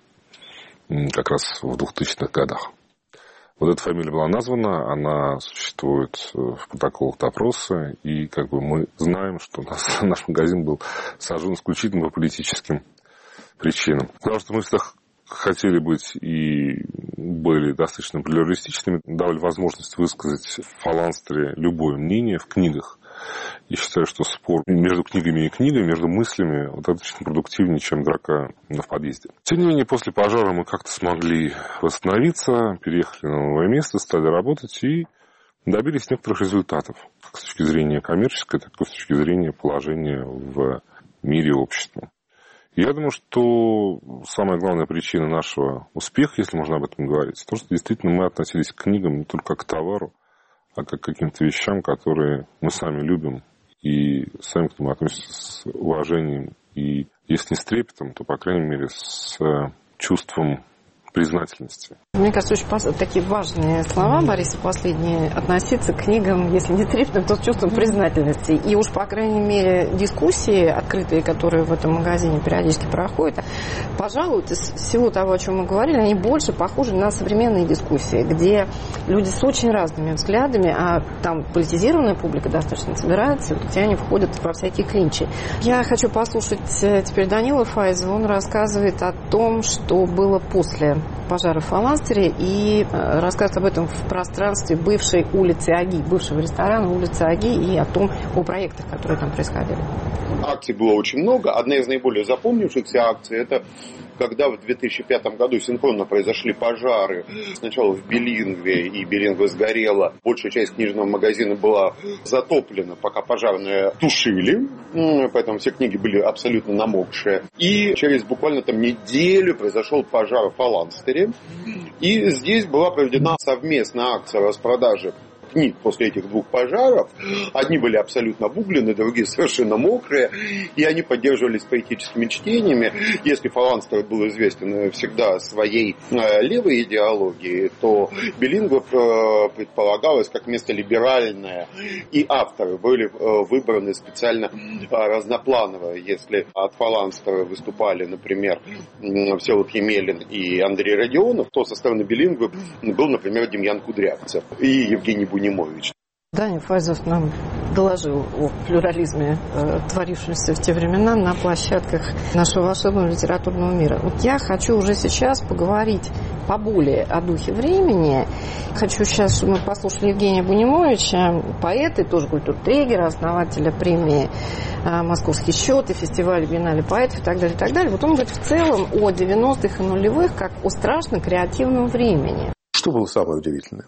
как раз в двухтысячных годах. Вот эта фамилия была названа, она существует в протоколах допроса, и как бы мы знаем, что у нас, наш магазин был сожжен исключительно по политическим причинам. Потому что мы всегда хотели быть и были достаточно плюралистичными, давали возможность высказать в «Фаланстере» любое мнение в книгах. Я считаю, что спор между книгами и книгами, между мыслями вот, достаточно продуктивнее, чем драка в подъезде. Тем не менее, после пожара мы как-то смогли восстановиться, переехали на новое место, стали работать и добились некоторых результатов, как с точки зрения коммерческой, так и с точки зрения положения в мире и обществе. И я думаю, что самая главная причина нашего успеха, если можно об этом говорить, то, что действительно мы относились к книгам не только как к товару, а как к каким-то вещам, которые мы сами любим, и сами к ним относимся с уважением, и если не с трепетом, то, по крайней мере, с чувством признательности. Мне кажется, очень такие важные слова, Бориса, последние. Относиться к книгам, если не трепетом, то с чувством признательности. И уж, по крайней мере, дискуссии открытые, которые в этом магазине периодически проходят, пожалуй, из всего того, о чем мы говорили, они больше похожи на современные дискуссии, где люди с очень разными взглядами, а там политизированная публика достаточно собирается, где они входят во всякие клинчи. Я хочу послушать теперь Данила Файзова. Он рассказывает о том, что было после пожара в Фаланстере и рассказывает об этом в пространстве бывшей улицы Аги, бывшего ресторана улицы Аги, и о том, о проектах, которые там происходили. Акций было очень много. Одна из наиболее запомнившихся акций – это когда в две тысячи пятом году синхронно произошли пожары. Сначала в Билингве, и Билингве сгорела. Большая часть книжного магазина была затоплена, пока пожарные тушили. Поэтому все книги были абсолютно намокшие. И через буквально там неделю произошел пожар в Фаланстере. И здесь была проведена совместная акция распродажи книг после этих двух пожаров. Одни были абсолютно обуглены, другие совершенно мокрые, и они поддерживались поэтическими чтениями. Если Фаланстер был известен всегда своей левой идеологией, то Билингве предполагалось как место либеральное, и авторы были выбраны специально разнопланово. Если от Фаланстера выступали, например, Всеволод Емелин и Андрей Родионов, то со стороны Билингве был, например, Демьян Кудрявцев и Евгений Бунинович. Даня Файзов нам доложил о плюрализме, э, творившемся в те времена на площадках нашего волшебного литературного мира. Вот я хочу уже сейчас поговорить поболее о духе времени. Хочу сейчас, чтобы мы послушали Евгения Бунимовича, поэта, тоже культуртрегера, основателя премии э, «Московский счет» и фестиваля «Биеннале поэтов» и так далее, и так далее. Вот он говорит в целом о девяностых и нулевых как о страшно креативном времени. Что было самое удивительное?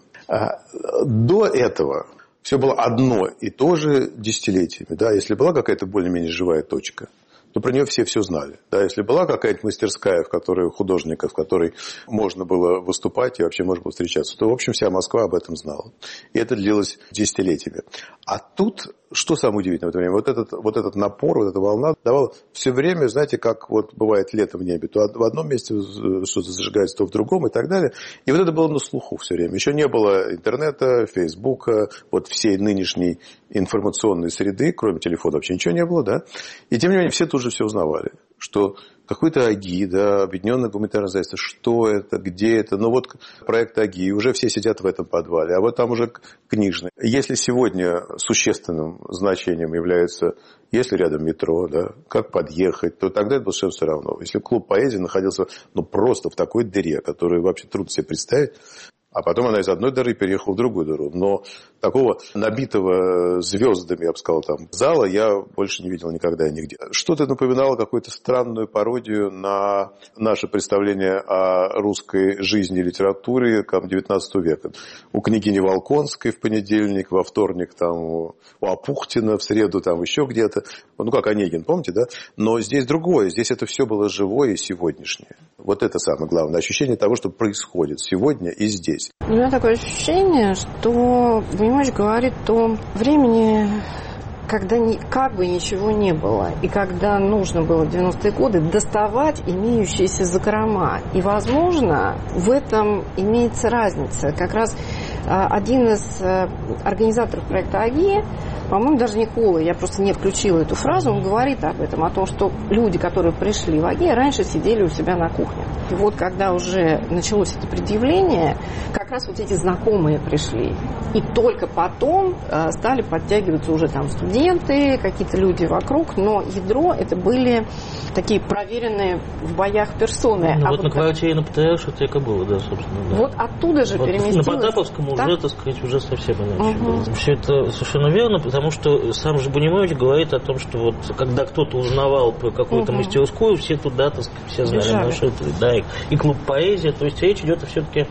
До этого все было одно и то же десятилетиями. Да? Если была какая-то более-менее живая точка, то про нее все все знали. Да? Если была какая-то мастерская, в которой художника, в которой можно было выступать и вообще можно было встречаться, то, в общем, вся Москва об этом знала. И это длилось десятилетиями. А тут, что самое удивительное в это время, вот этот, вот этот напор, вот эта волна давала все время, знаете, как вот бывает лето в небе, то в одном месте что-то зажигается, то в другом и так далее. И вот это было на слуху все время. Еще не было интернета, фейсбука, вот всей нынешней информационной среды, кроме телефона вообще ничего не было, да. И тем не менее все тут же все узнавали, что какой-то АГИ, да, Объединенное гуманитарное хозяйство, что это, где это, ну вот проект АГИ, уже все сидят в этом подвале, а вот там уже книжный. Если сегодня существенным значением является, если рядом метро, да, как подъехать, то тогда это было совершенно все равно. Если клуб поэзии находился, ну, просто в такой дыре, которую вообще трудно себе представить, а потом она из одной дыры переехала в другую дыру. Но такого набитого звездами, я бы сказал, там, зала я больше не видел никогда и нигде. Что-то напоминало какую-то странную пародию на наше представление о русской жизни и литературе девятнадцатого века. У княгини Волконской в понедельник, во вторник там, у Апухтина, в среду там еще где-то. Ну, как Онегин, помните, да? Но здесь другое. Здесь это все было живое и сегодняшнее. Вот это самое главное. Ощущение того, что происходит сегодня и здесь. У меня такое ощущение, что Бунимович говорит о времени, когда ни, как бы ничего не было, и когда нужно было в девяностые годы доставать имеющиеся закрома. И, возможно, в этом имеется разница. Как раз один из организаторов проекта АГИ, по-моему, даже Никола, я просто не включила эту фразу, он говорит об этом, о том, что люди, которые пришли в АГИ, раньше сидели у себя на кухне. И вот когда уже началось это предъявление, как раз вот эти знакомые пришли. И только потом э, стали подтягиваться уже там студенты, какие-то люди вокруг, но ядро это были такие проверенные в боях персоны. Ну, а вот, вот на квартире и на ПТР что-то это было, да, собственно. Да. Вот оттуда же вот переместилось. На Потаповском уже, так, так сказать, уже совсем иначе угу. было. Все это совершенно верно, потому что сам же Бунимович говорит о том, что вот когда кто-то узнавал про какую-то угу. мастерскую, все туда, так сказать, все знали маршруты, да, и, и клуб поэзии, то есть речь идет все-таки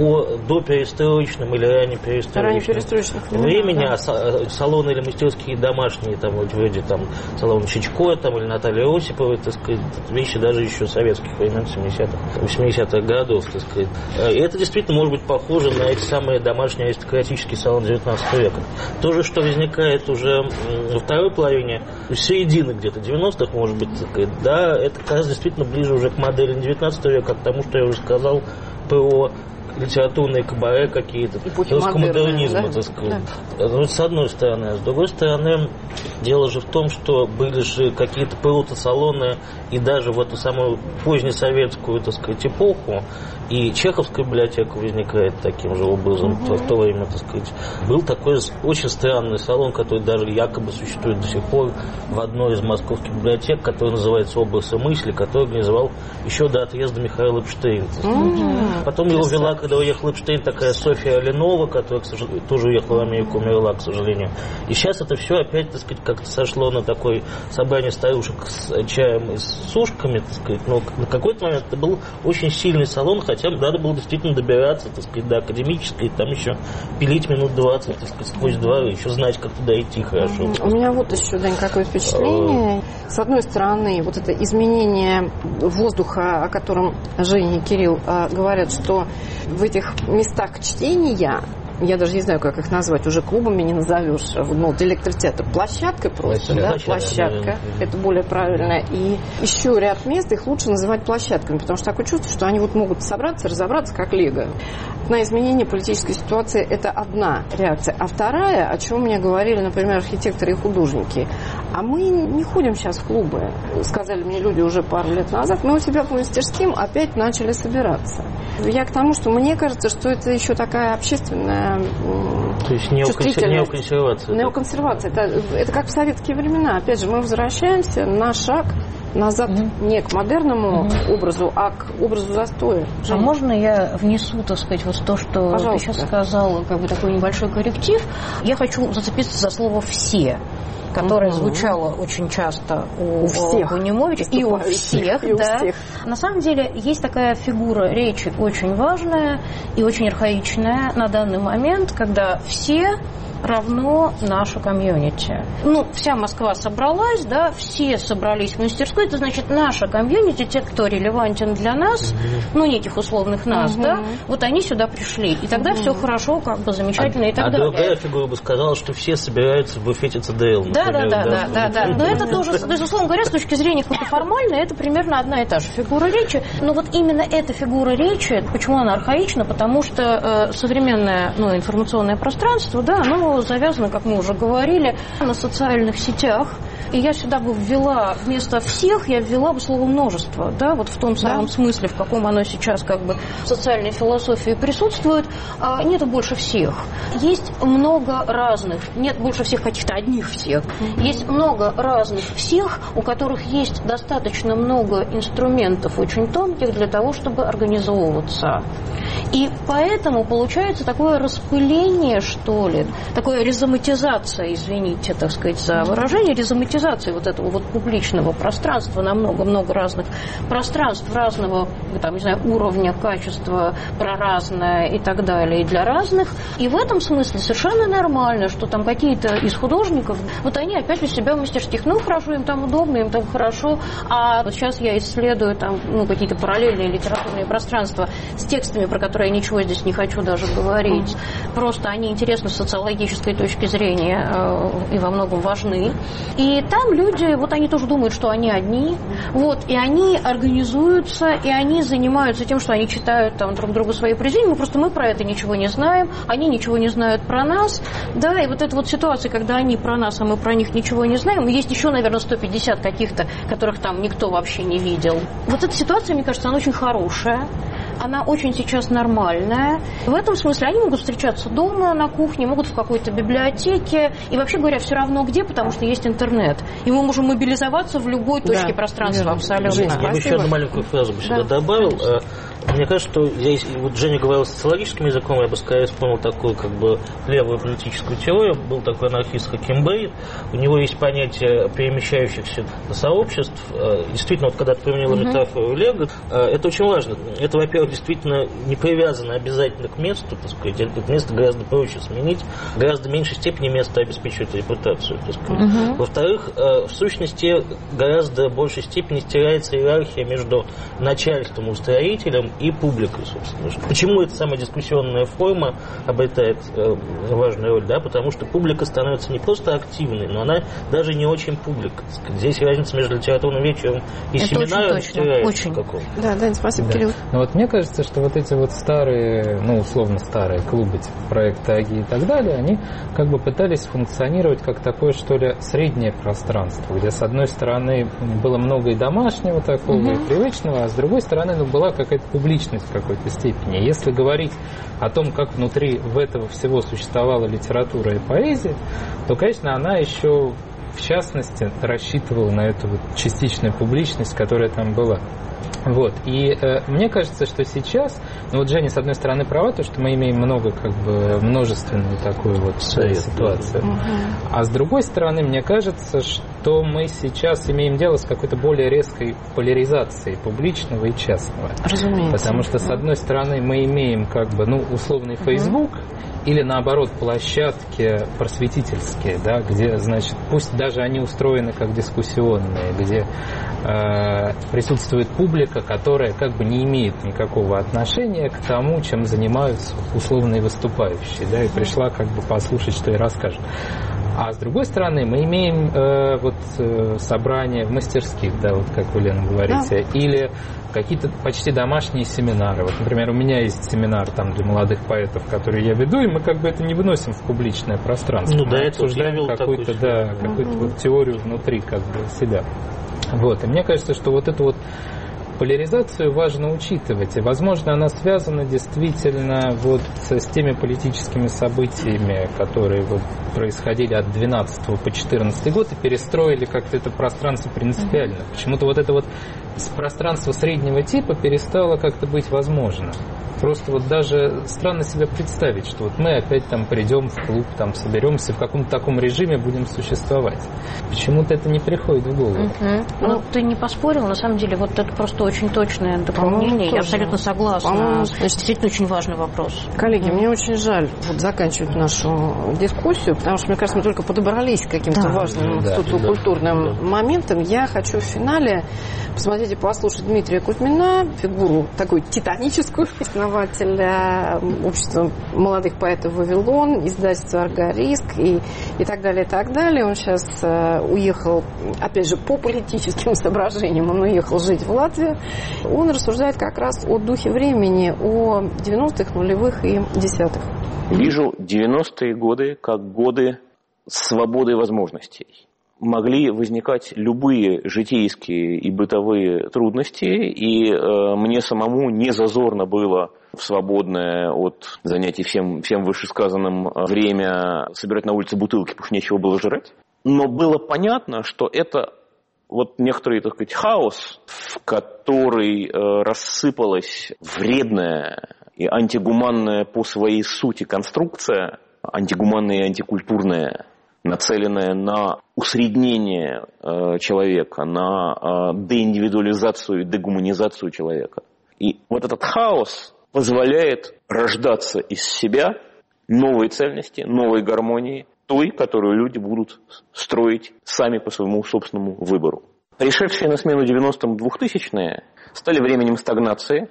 о доперестроечном или раннеперестроечном времени, да. А салоны или мастерские домашние, там, вот, вроде там салон Чичко там, или Натальи Осиповой, так сказать, вещи даже еще советских времен, семидесятых, восьмидесятых годов, так сказать. И это действительно может быть похоже на эти самые домашние аристократические салоны девятнадцатого века. То же, что возникает уже во второй половине, середины где-то девяностых, может быть, так сказать, да, это как раз действительно ближе уже к модели девятнадцатого века, к тому, что я уже сказал про литературные кабаре какие-то, русскому модернизму, да? так сказать. Да. Это с одной стороны. А с другой стороны, дело же в том, что были же какие-то салоны и даже в эту самую позднесоветскую, так сказать, эпоху, и Чеховская библиотека возникает таким же образом. Угу. В то время, так сказать, был такой очень странный салон, который даже якобы существует до сих пор в одной из московских библиотек, который называется «Образ и мысли», который организовал еще до отъезда Михаила Эпштейна. Угу. Потом его вела, когда уехал Эпштейн, такая Софья Оленова, которая, к сожалению, тоже уехала в Америку, умерла, к сожалению. И сейчас это все опять, так сказать, как-то сошло на такое собрание старушек с чаем и с сушками, так сказать. Но на какой-то момент это был очень сильный салон, хотя надо было действительно добираться, так сказать, до академической, там еще пилить минут двадцать, так сказать, сквозь дворы, еще знать, как туда идти хорошо. У меня вот еще, Дань, какое впечатление. С одной стороны, вот это изменение воздуха, о котором Женя и Кирилл а, говорят, что в этих местах чтения, я даже не знаю, как их назвать, уже клубами не назовешь, ну, электротеатр, площадка просто, площадка, да, площадка, да. Это более правильно. И еще ряд мест их лучше называть площадками, потому что такое чувство, что они вот могут собраться, разобраться, как лего. На изменение политической ситуации это одна реакция. А вторая, о чем мне говорили, например, архитекторы и художники, а мы не ходим сейчас в клубы, сказали мне люди уже пару лет назад, мы у себя по мастерским опять начали собираться. Я к тому, что мне кажется, что это еще такая общественная То есть неоконсервация. Неоконсервация. Это, это как в советские времена. Опять же, мы возвращаемся на шаг назад mm-hmm. не к модерному mm-hmm. образу, а к образу застоя. А можно я внесу, так сказать, вот то, что Пожалуйста. Ты сейчас сказала, как бы такой небольшой корректив? Я хочу зацепиться за слово «все», которое угу. звучало очень часто у, у всех, у Немовича и у всех, и да. у всех. На самом деле есть такая фигура речи очень важная и очень архаичная на данный момент, когда все равно наша комьюнити. Ну, вся Москва собралась, да, все собрались в мастерской, это значит, наша комьюнити, те, кто релевантен для нас, mm-hmm. ну, неких условных нас, mm-hmm. да, вот они сюда пришли. И тогда mm-hmm. все хорошо, как бы замечательно а, и так а далее. А другая фигура бы сказала, что все собираются в буфете ЦДЛ, например. Да, да, да, да, да, да. Но это тоже, то есть, условно говоря, с точки зрения какой-то формальной, это примерно одна и та же фигура речи. Но вот именно эта фигура речи, почему она архаична? Потому что э, современное, ну, информационное пространство, да, оно завязано, как мы уже говорили, на социальных сетях. И я сюда бы ввела вместо всех, я ввела бы слово множество, да, вот в том самом да. смысле, в каком оно сейчас как бы в социальной философии присутствует. А нету больше всех. Есть много разных, нет больше всех каких-то одних всех. Mm-hmm. Есть много разных всех, у которых есть достаточно много инструментов очень тонких для того, чтобы организовываться. И поэтому получается такое распыление, что ли, такая резоматизация, извините, так сказать, за выражение, резоматизация вот этого вот публичного пространства на много-много разных пространств разного, там, не знаю, уровня, качества, про разное и так далее, и для разных. И в этом смысле совершенно нормально, что там какие-то из художников, вот они опять у себя в мастерских, ну, хорошо, им там удобно, им там хорошо, а вот сейчас я исследую там, ну, какие-то параллельные литературные пространства с текстами, про которые я ничего здесь не хочу даже говорить. Просто они интересны с социологической точки зрения э, и во многом важны. И там люди, вот они тоже думают, что они одни, вот, и они организуются, и они занимаются тем, что они читают там друг другу свои произведения, просто мы про это ничего не знаем, они ничего не знают про нас, да, и вот эта вот ситуация, когда они про нас, а мы про них ничего не знаем, и есть еще, наверное, сто пятьдесят каких-то, которых там никто вообще не видел. Вот эта ситуация, мне кажется, она очень хорошая. Она очень сейчас нормальная. В этом смысле они могут встречаться дома, на кухне, могут в какой-то библиотеке. И вообще говоря, все равно где, потому что есть интернет. И мы можем мобилизоваться в любой точке да, пространства верно. Абсолютно. Я бы еще одну маленькую фразу бы сюда да, добавил. Конечно. Мне кажется, что я, вот Женя говорил социологическим языком, я бы скорее вспомнил такую как бы левую политическую теорию. Был такой анархист Хаким Бейт. У него есть понятие перемещающихся сообществ. Действительно, вот когда ты применила uh-huh. метафору Лего, это очень важно. Это, во-первых, действительно не привязано обязательно к месту, так сказать. Это место гораздо проще сменить, в гораздо меньшей степени место обеспечивает репутацию, так сказать. Uh-huh. Во-вторых, в сущности, гораздо большей степени стирается иерархия между начальством и устроителем зрителем и публикой, собственно. Почему эта самая дискуссионная форма обретает э, важную роль? Да? Потому что публика становится не просто активной, но она даже не очень публика. Здесь разница между литературным вечером и это семинаром стирается. Очень. Да, да, спасибо, да. Кирилл. Ну вот мне кажется, что вот эти вот старые, ну условно старые клубы типа проекта АГИ и так далее, они как бы пытались функционировать как такое, что ли, среднее пространство, где с одной стороны было много и домашнего такого, угу. и привычного, а с другой стороны ну, была какая-то публичность в какой-то степени. Если говорить о том, как внутри в этого всего существовала литература и поэзия, то, конечно, она еще в частности рассчитывала на эту вот частичную публичность, которая там была. Вот. И э, мне кажется, что сейчас, ну вот Женя, с одной стороны, права, то, что мы имеем много, как бы, множественную такую вот Совет, ситуацию. Угу. А с другой стороны, мне кажется, что мы сейчас имеем дело с какой-то более резкой поляризацией публичного и частного. Разумеется. Потому что, с одной стороны, мы имеем, как бы, ну, условный Facebook, угу. или, наоборот, площадки просветительские, да, где, значит, пусть даже они устроены как дискуссионные, где э, присутствует публика, которая как бы не имеет никакого отношения к тому, чем занимаются условные выступающие, да, и пришла как бы послушать, что я расскажу. А с другой стороны, мы имеем э, вот э, собрания в мастерских, да, вот как вы, Лена, говорите, да. или какие-то почти домашние семинары. Вот, например, у меня есть семинар там для молодых поэтов, который я веду, и мы как бы это не выносим в публичное пространство. Ну, мы да, обсуждаем какую-то, да, какую-то вот теорию внутри как бы себя. Вот. И мне кажется, что вот эту вот поляризацию важно учитывать, и, возможно, она связана действительно вот с теми политическими событиями, которые вот происходили от двенадцатого по четырнадцатый год и перестроили как-то это пространство принципиально. Mm-hmm. Почему-то вот это вот пространство среднего типа перестало как-то быть возможно. Просто вот даже странно себе представить, что вот мы опять там придем в клуб, там соберемся, в каком-то таком режиме будем существовать. Почему-то это не приходит в голову. Uh-huh. Ну, ну, ты не поспорил, на самом деле, вот это просто очень точное дополнение. Я абсолютно согласна. Значит, действительно очень важный вопрос. Коллеги, mm-hmm. мне очень жаль вот заканчивать нашу дискуссию, потому что, мне кажется, мы только подобрались к каким-то да. важным да, социокультурным да, да. моментам. Я хочу в финале посмотреть и послушать Дмитрия Кузьмина, фигуру такую титаническую, основателя общества молодых поэтов «Вавилон», издательства «Аргариск» и, и так далее, и так далее. Он сейчас э, уехал, опять же, по политическим соображениям, он уехал жить в Латвию. Он рассуждает как раз о духе времени, о девяностых, нулевых и десятых. Вижу девяностые годы как годы свободы возможностей. Могли возникать любые житейские и бытовые трудности, и э, мне самому не зазорно было в свободное от занятий всем, всем вышесказанным время собирать на улице бутылки, потому что нечего было жрать. Но было понятно, что это вот некоторый, так сказать, хаос, в который э, рассыпалась вредная и антигуманная по своей сути конструкция, антигуманная и антикультурная, нацеленная на усреднение э, человека, на э, деиндивидуализацию и дегуманизацию человека. И вот этот хаос позволяет рождаться из себя новые ценности, новой гармонии, той, которую люди будут строить сами по своему собственному выбору. Пришедшие на смену девяностым двухтысячные стали временем стагнации.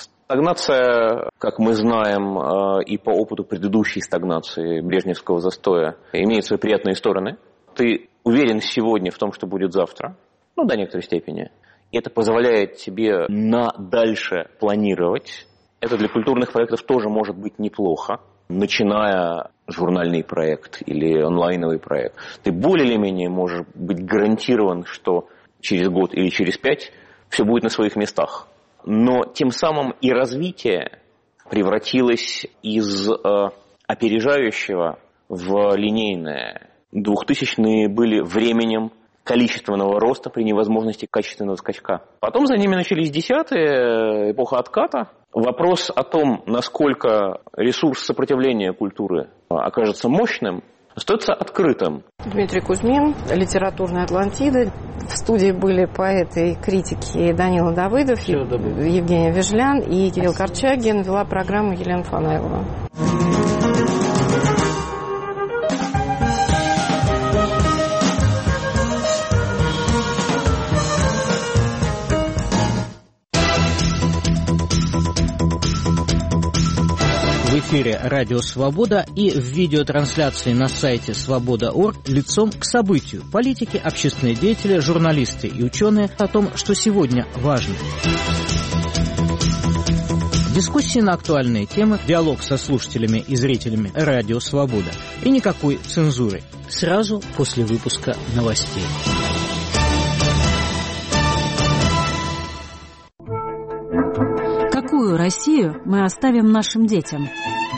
Стагнация, как мы знаем, и по опыту предыдущей стагнации брежневского застоя, имеет свои приятные стороны. Ты уверен сегодня в том, что будет завтра, ну, до некоторой степени. И это позволяет тебе на дальше планировать. Это для культурных проектов тоже может быть неплохо, начиная журнальный проект или онлайновый проект. Ты более или менее можешь быть гарантирован, что через год или через пять все будет на своих местах. Но тем самым и развитие превратилось из э, опережающего в линейное. Двухтысячные были временем количественного роста при невозможности качественного скачка. Потом за ними начались десятые, эпоха отката. Вопрос о том, насколько ресурс сопротивления культуры окажется мощным, остается открытым. Дмитрий Кузьмин, «Литературная Атлантида». В студии были поэты и критики Данила Давыдов, Евгений Вежлян и Кирилл Корчагин. Вела программу Елена Фанайлова. эфире «Радио Свобода» и в видеотрансляции на сайте свобода точка орг лицом к событию. Политики, общественные деятели, журналисты и ученые о том, что сегодня важно. Дискуссии на актуальные темы, диалог со слушателями и зрителями «Радио Свобода». И никакой цензуры. Сразу после выпуска новостей. Какую Россию мы оставим нашим детям?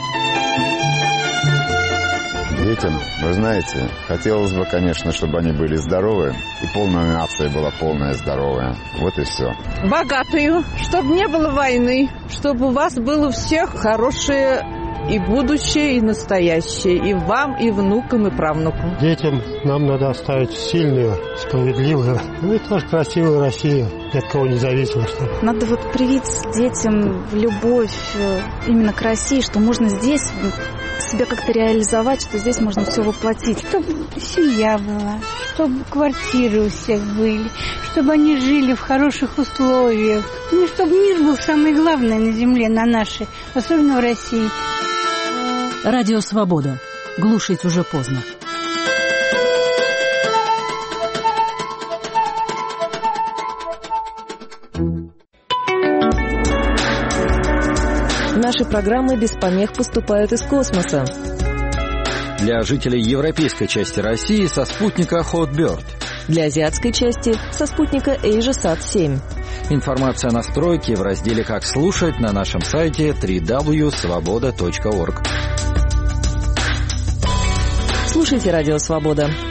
Детям, вы знаете, хотелось бы, конечно, чтобы они были здоровы, и полная нация была полная здоровая. Вот и все. Богатую, чтобы не было войны, чтобы у вас было всех хорошее и будущее, и настоящее, и вам, и внукам, и правнукам. Детям нам надо оставить сильную, справедливую, ну и тоже красивую Россию, ни от кого не зависимо. Чтобы... Надо вот привить детям любовь именно к России, что можно здесь себя как-то реализовать, что здесь можно все воплотить. Чтобы семья была, чтобы квартиры у всех были, чтобы они жили в хороших условиях. Ну, чтобы мир был самое главное на земле, на нашей, особенно в России. Радио Свобода. Глушить уже поздно. Наши программы без помех поступают из космоса. Для жителей европейской части России со спутника Hotbird. Для азиатской части со спутника AsiaSat семь. Информация о настройке в разделе «Как слушать» на нашем сайте дабл-ю дабл ю дабл ю точка свобода точка орг. Слушайте «Радио Свобода».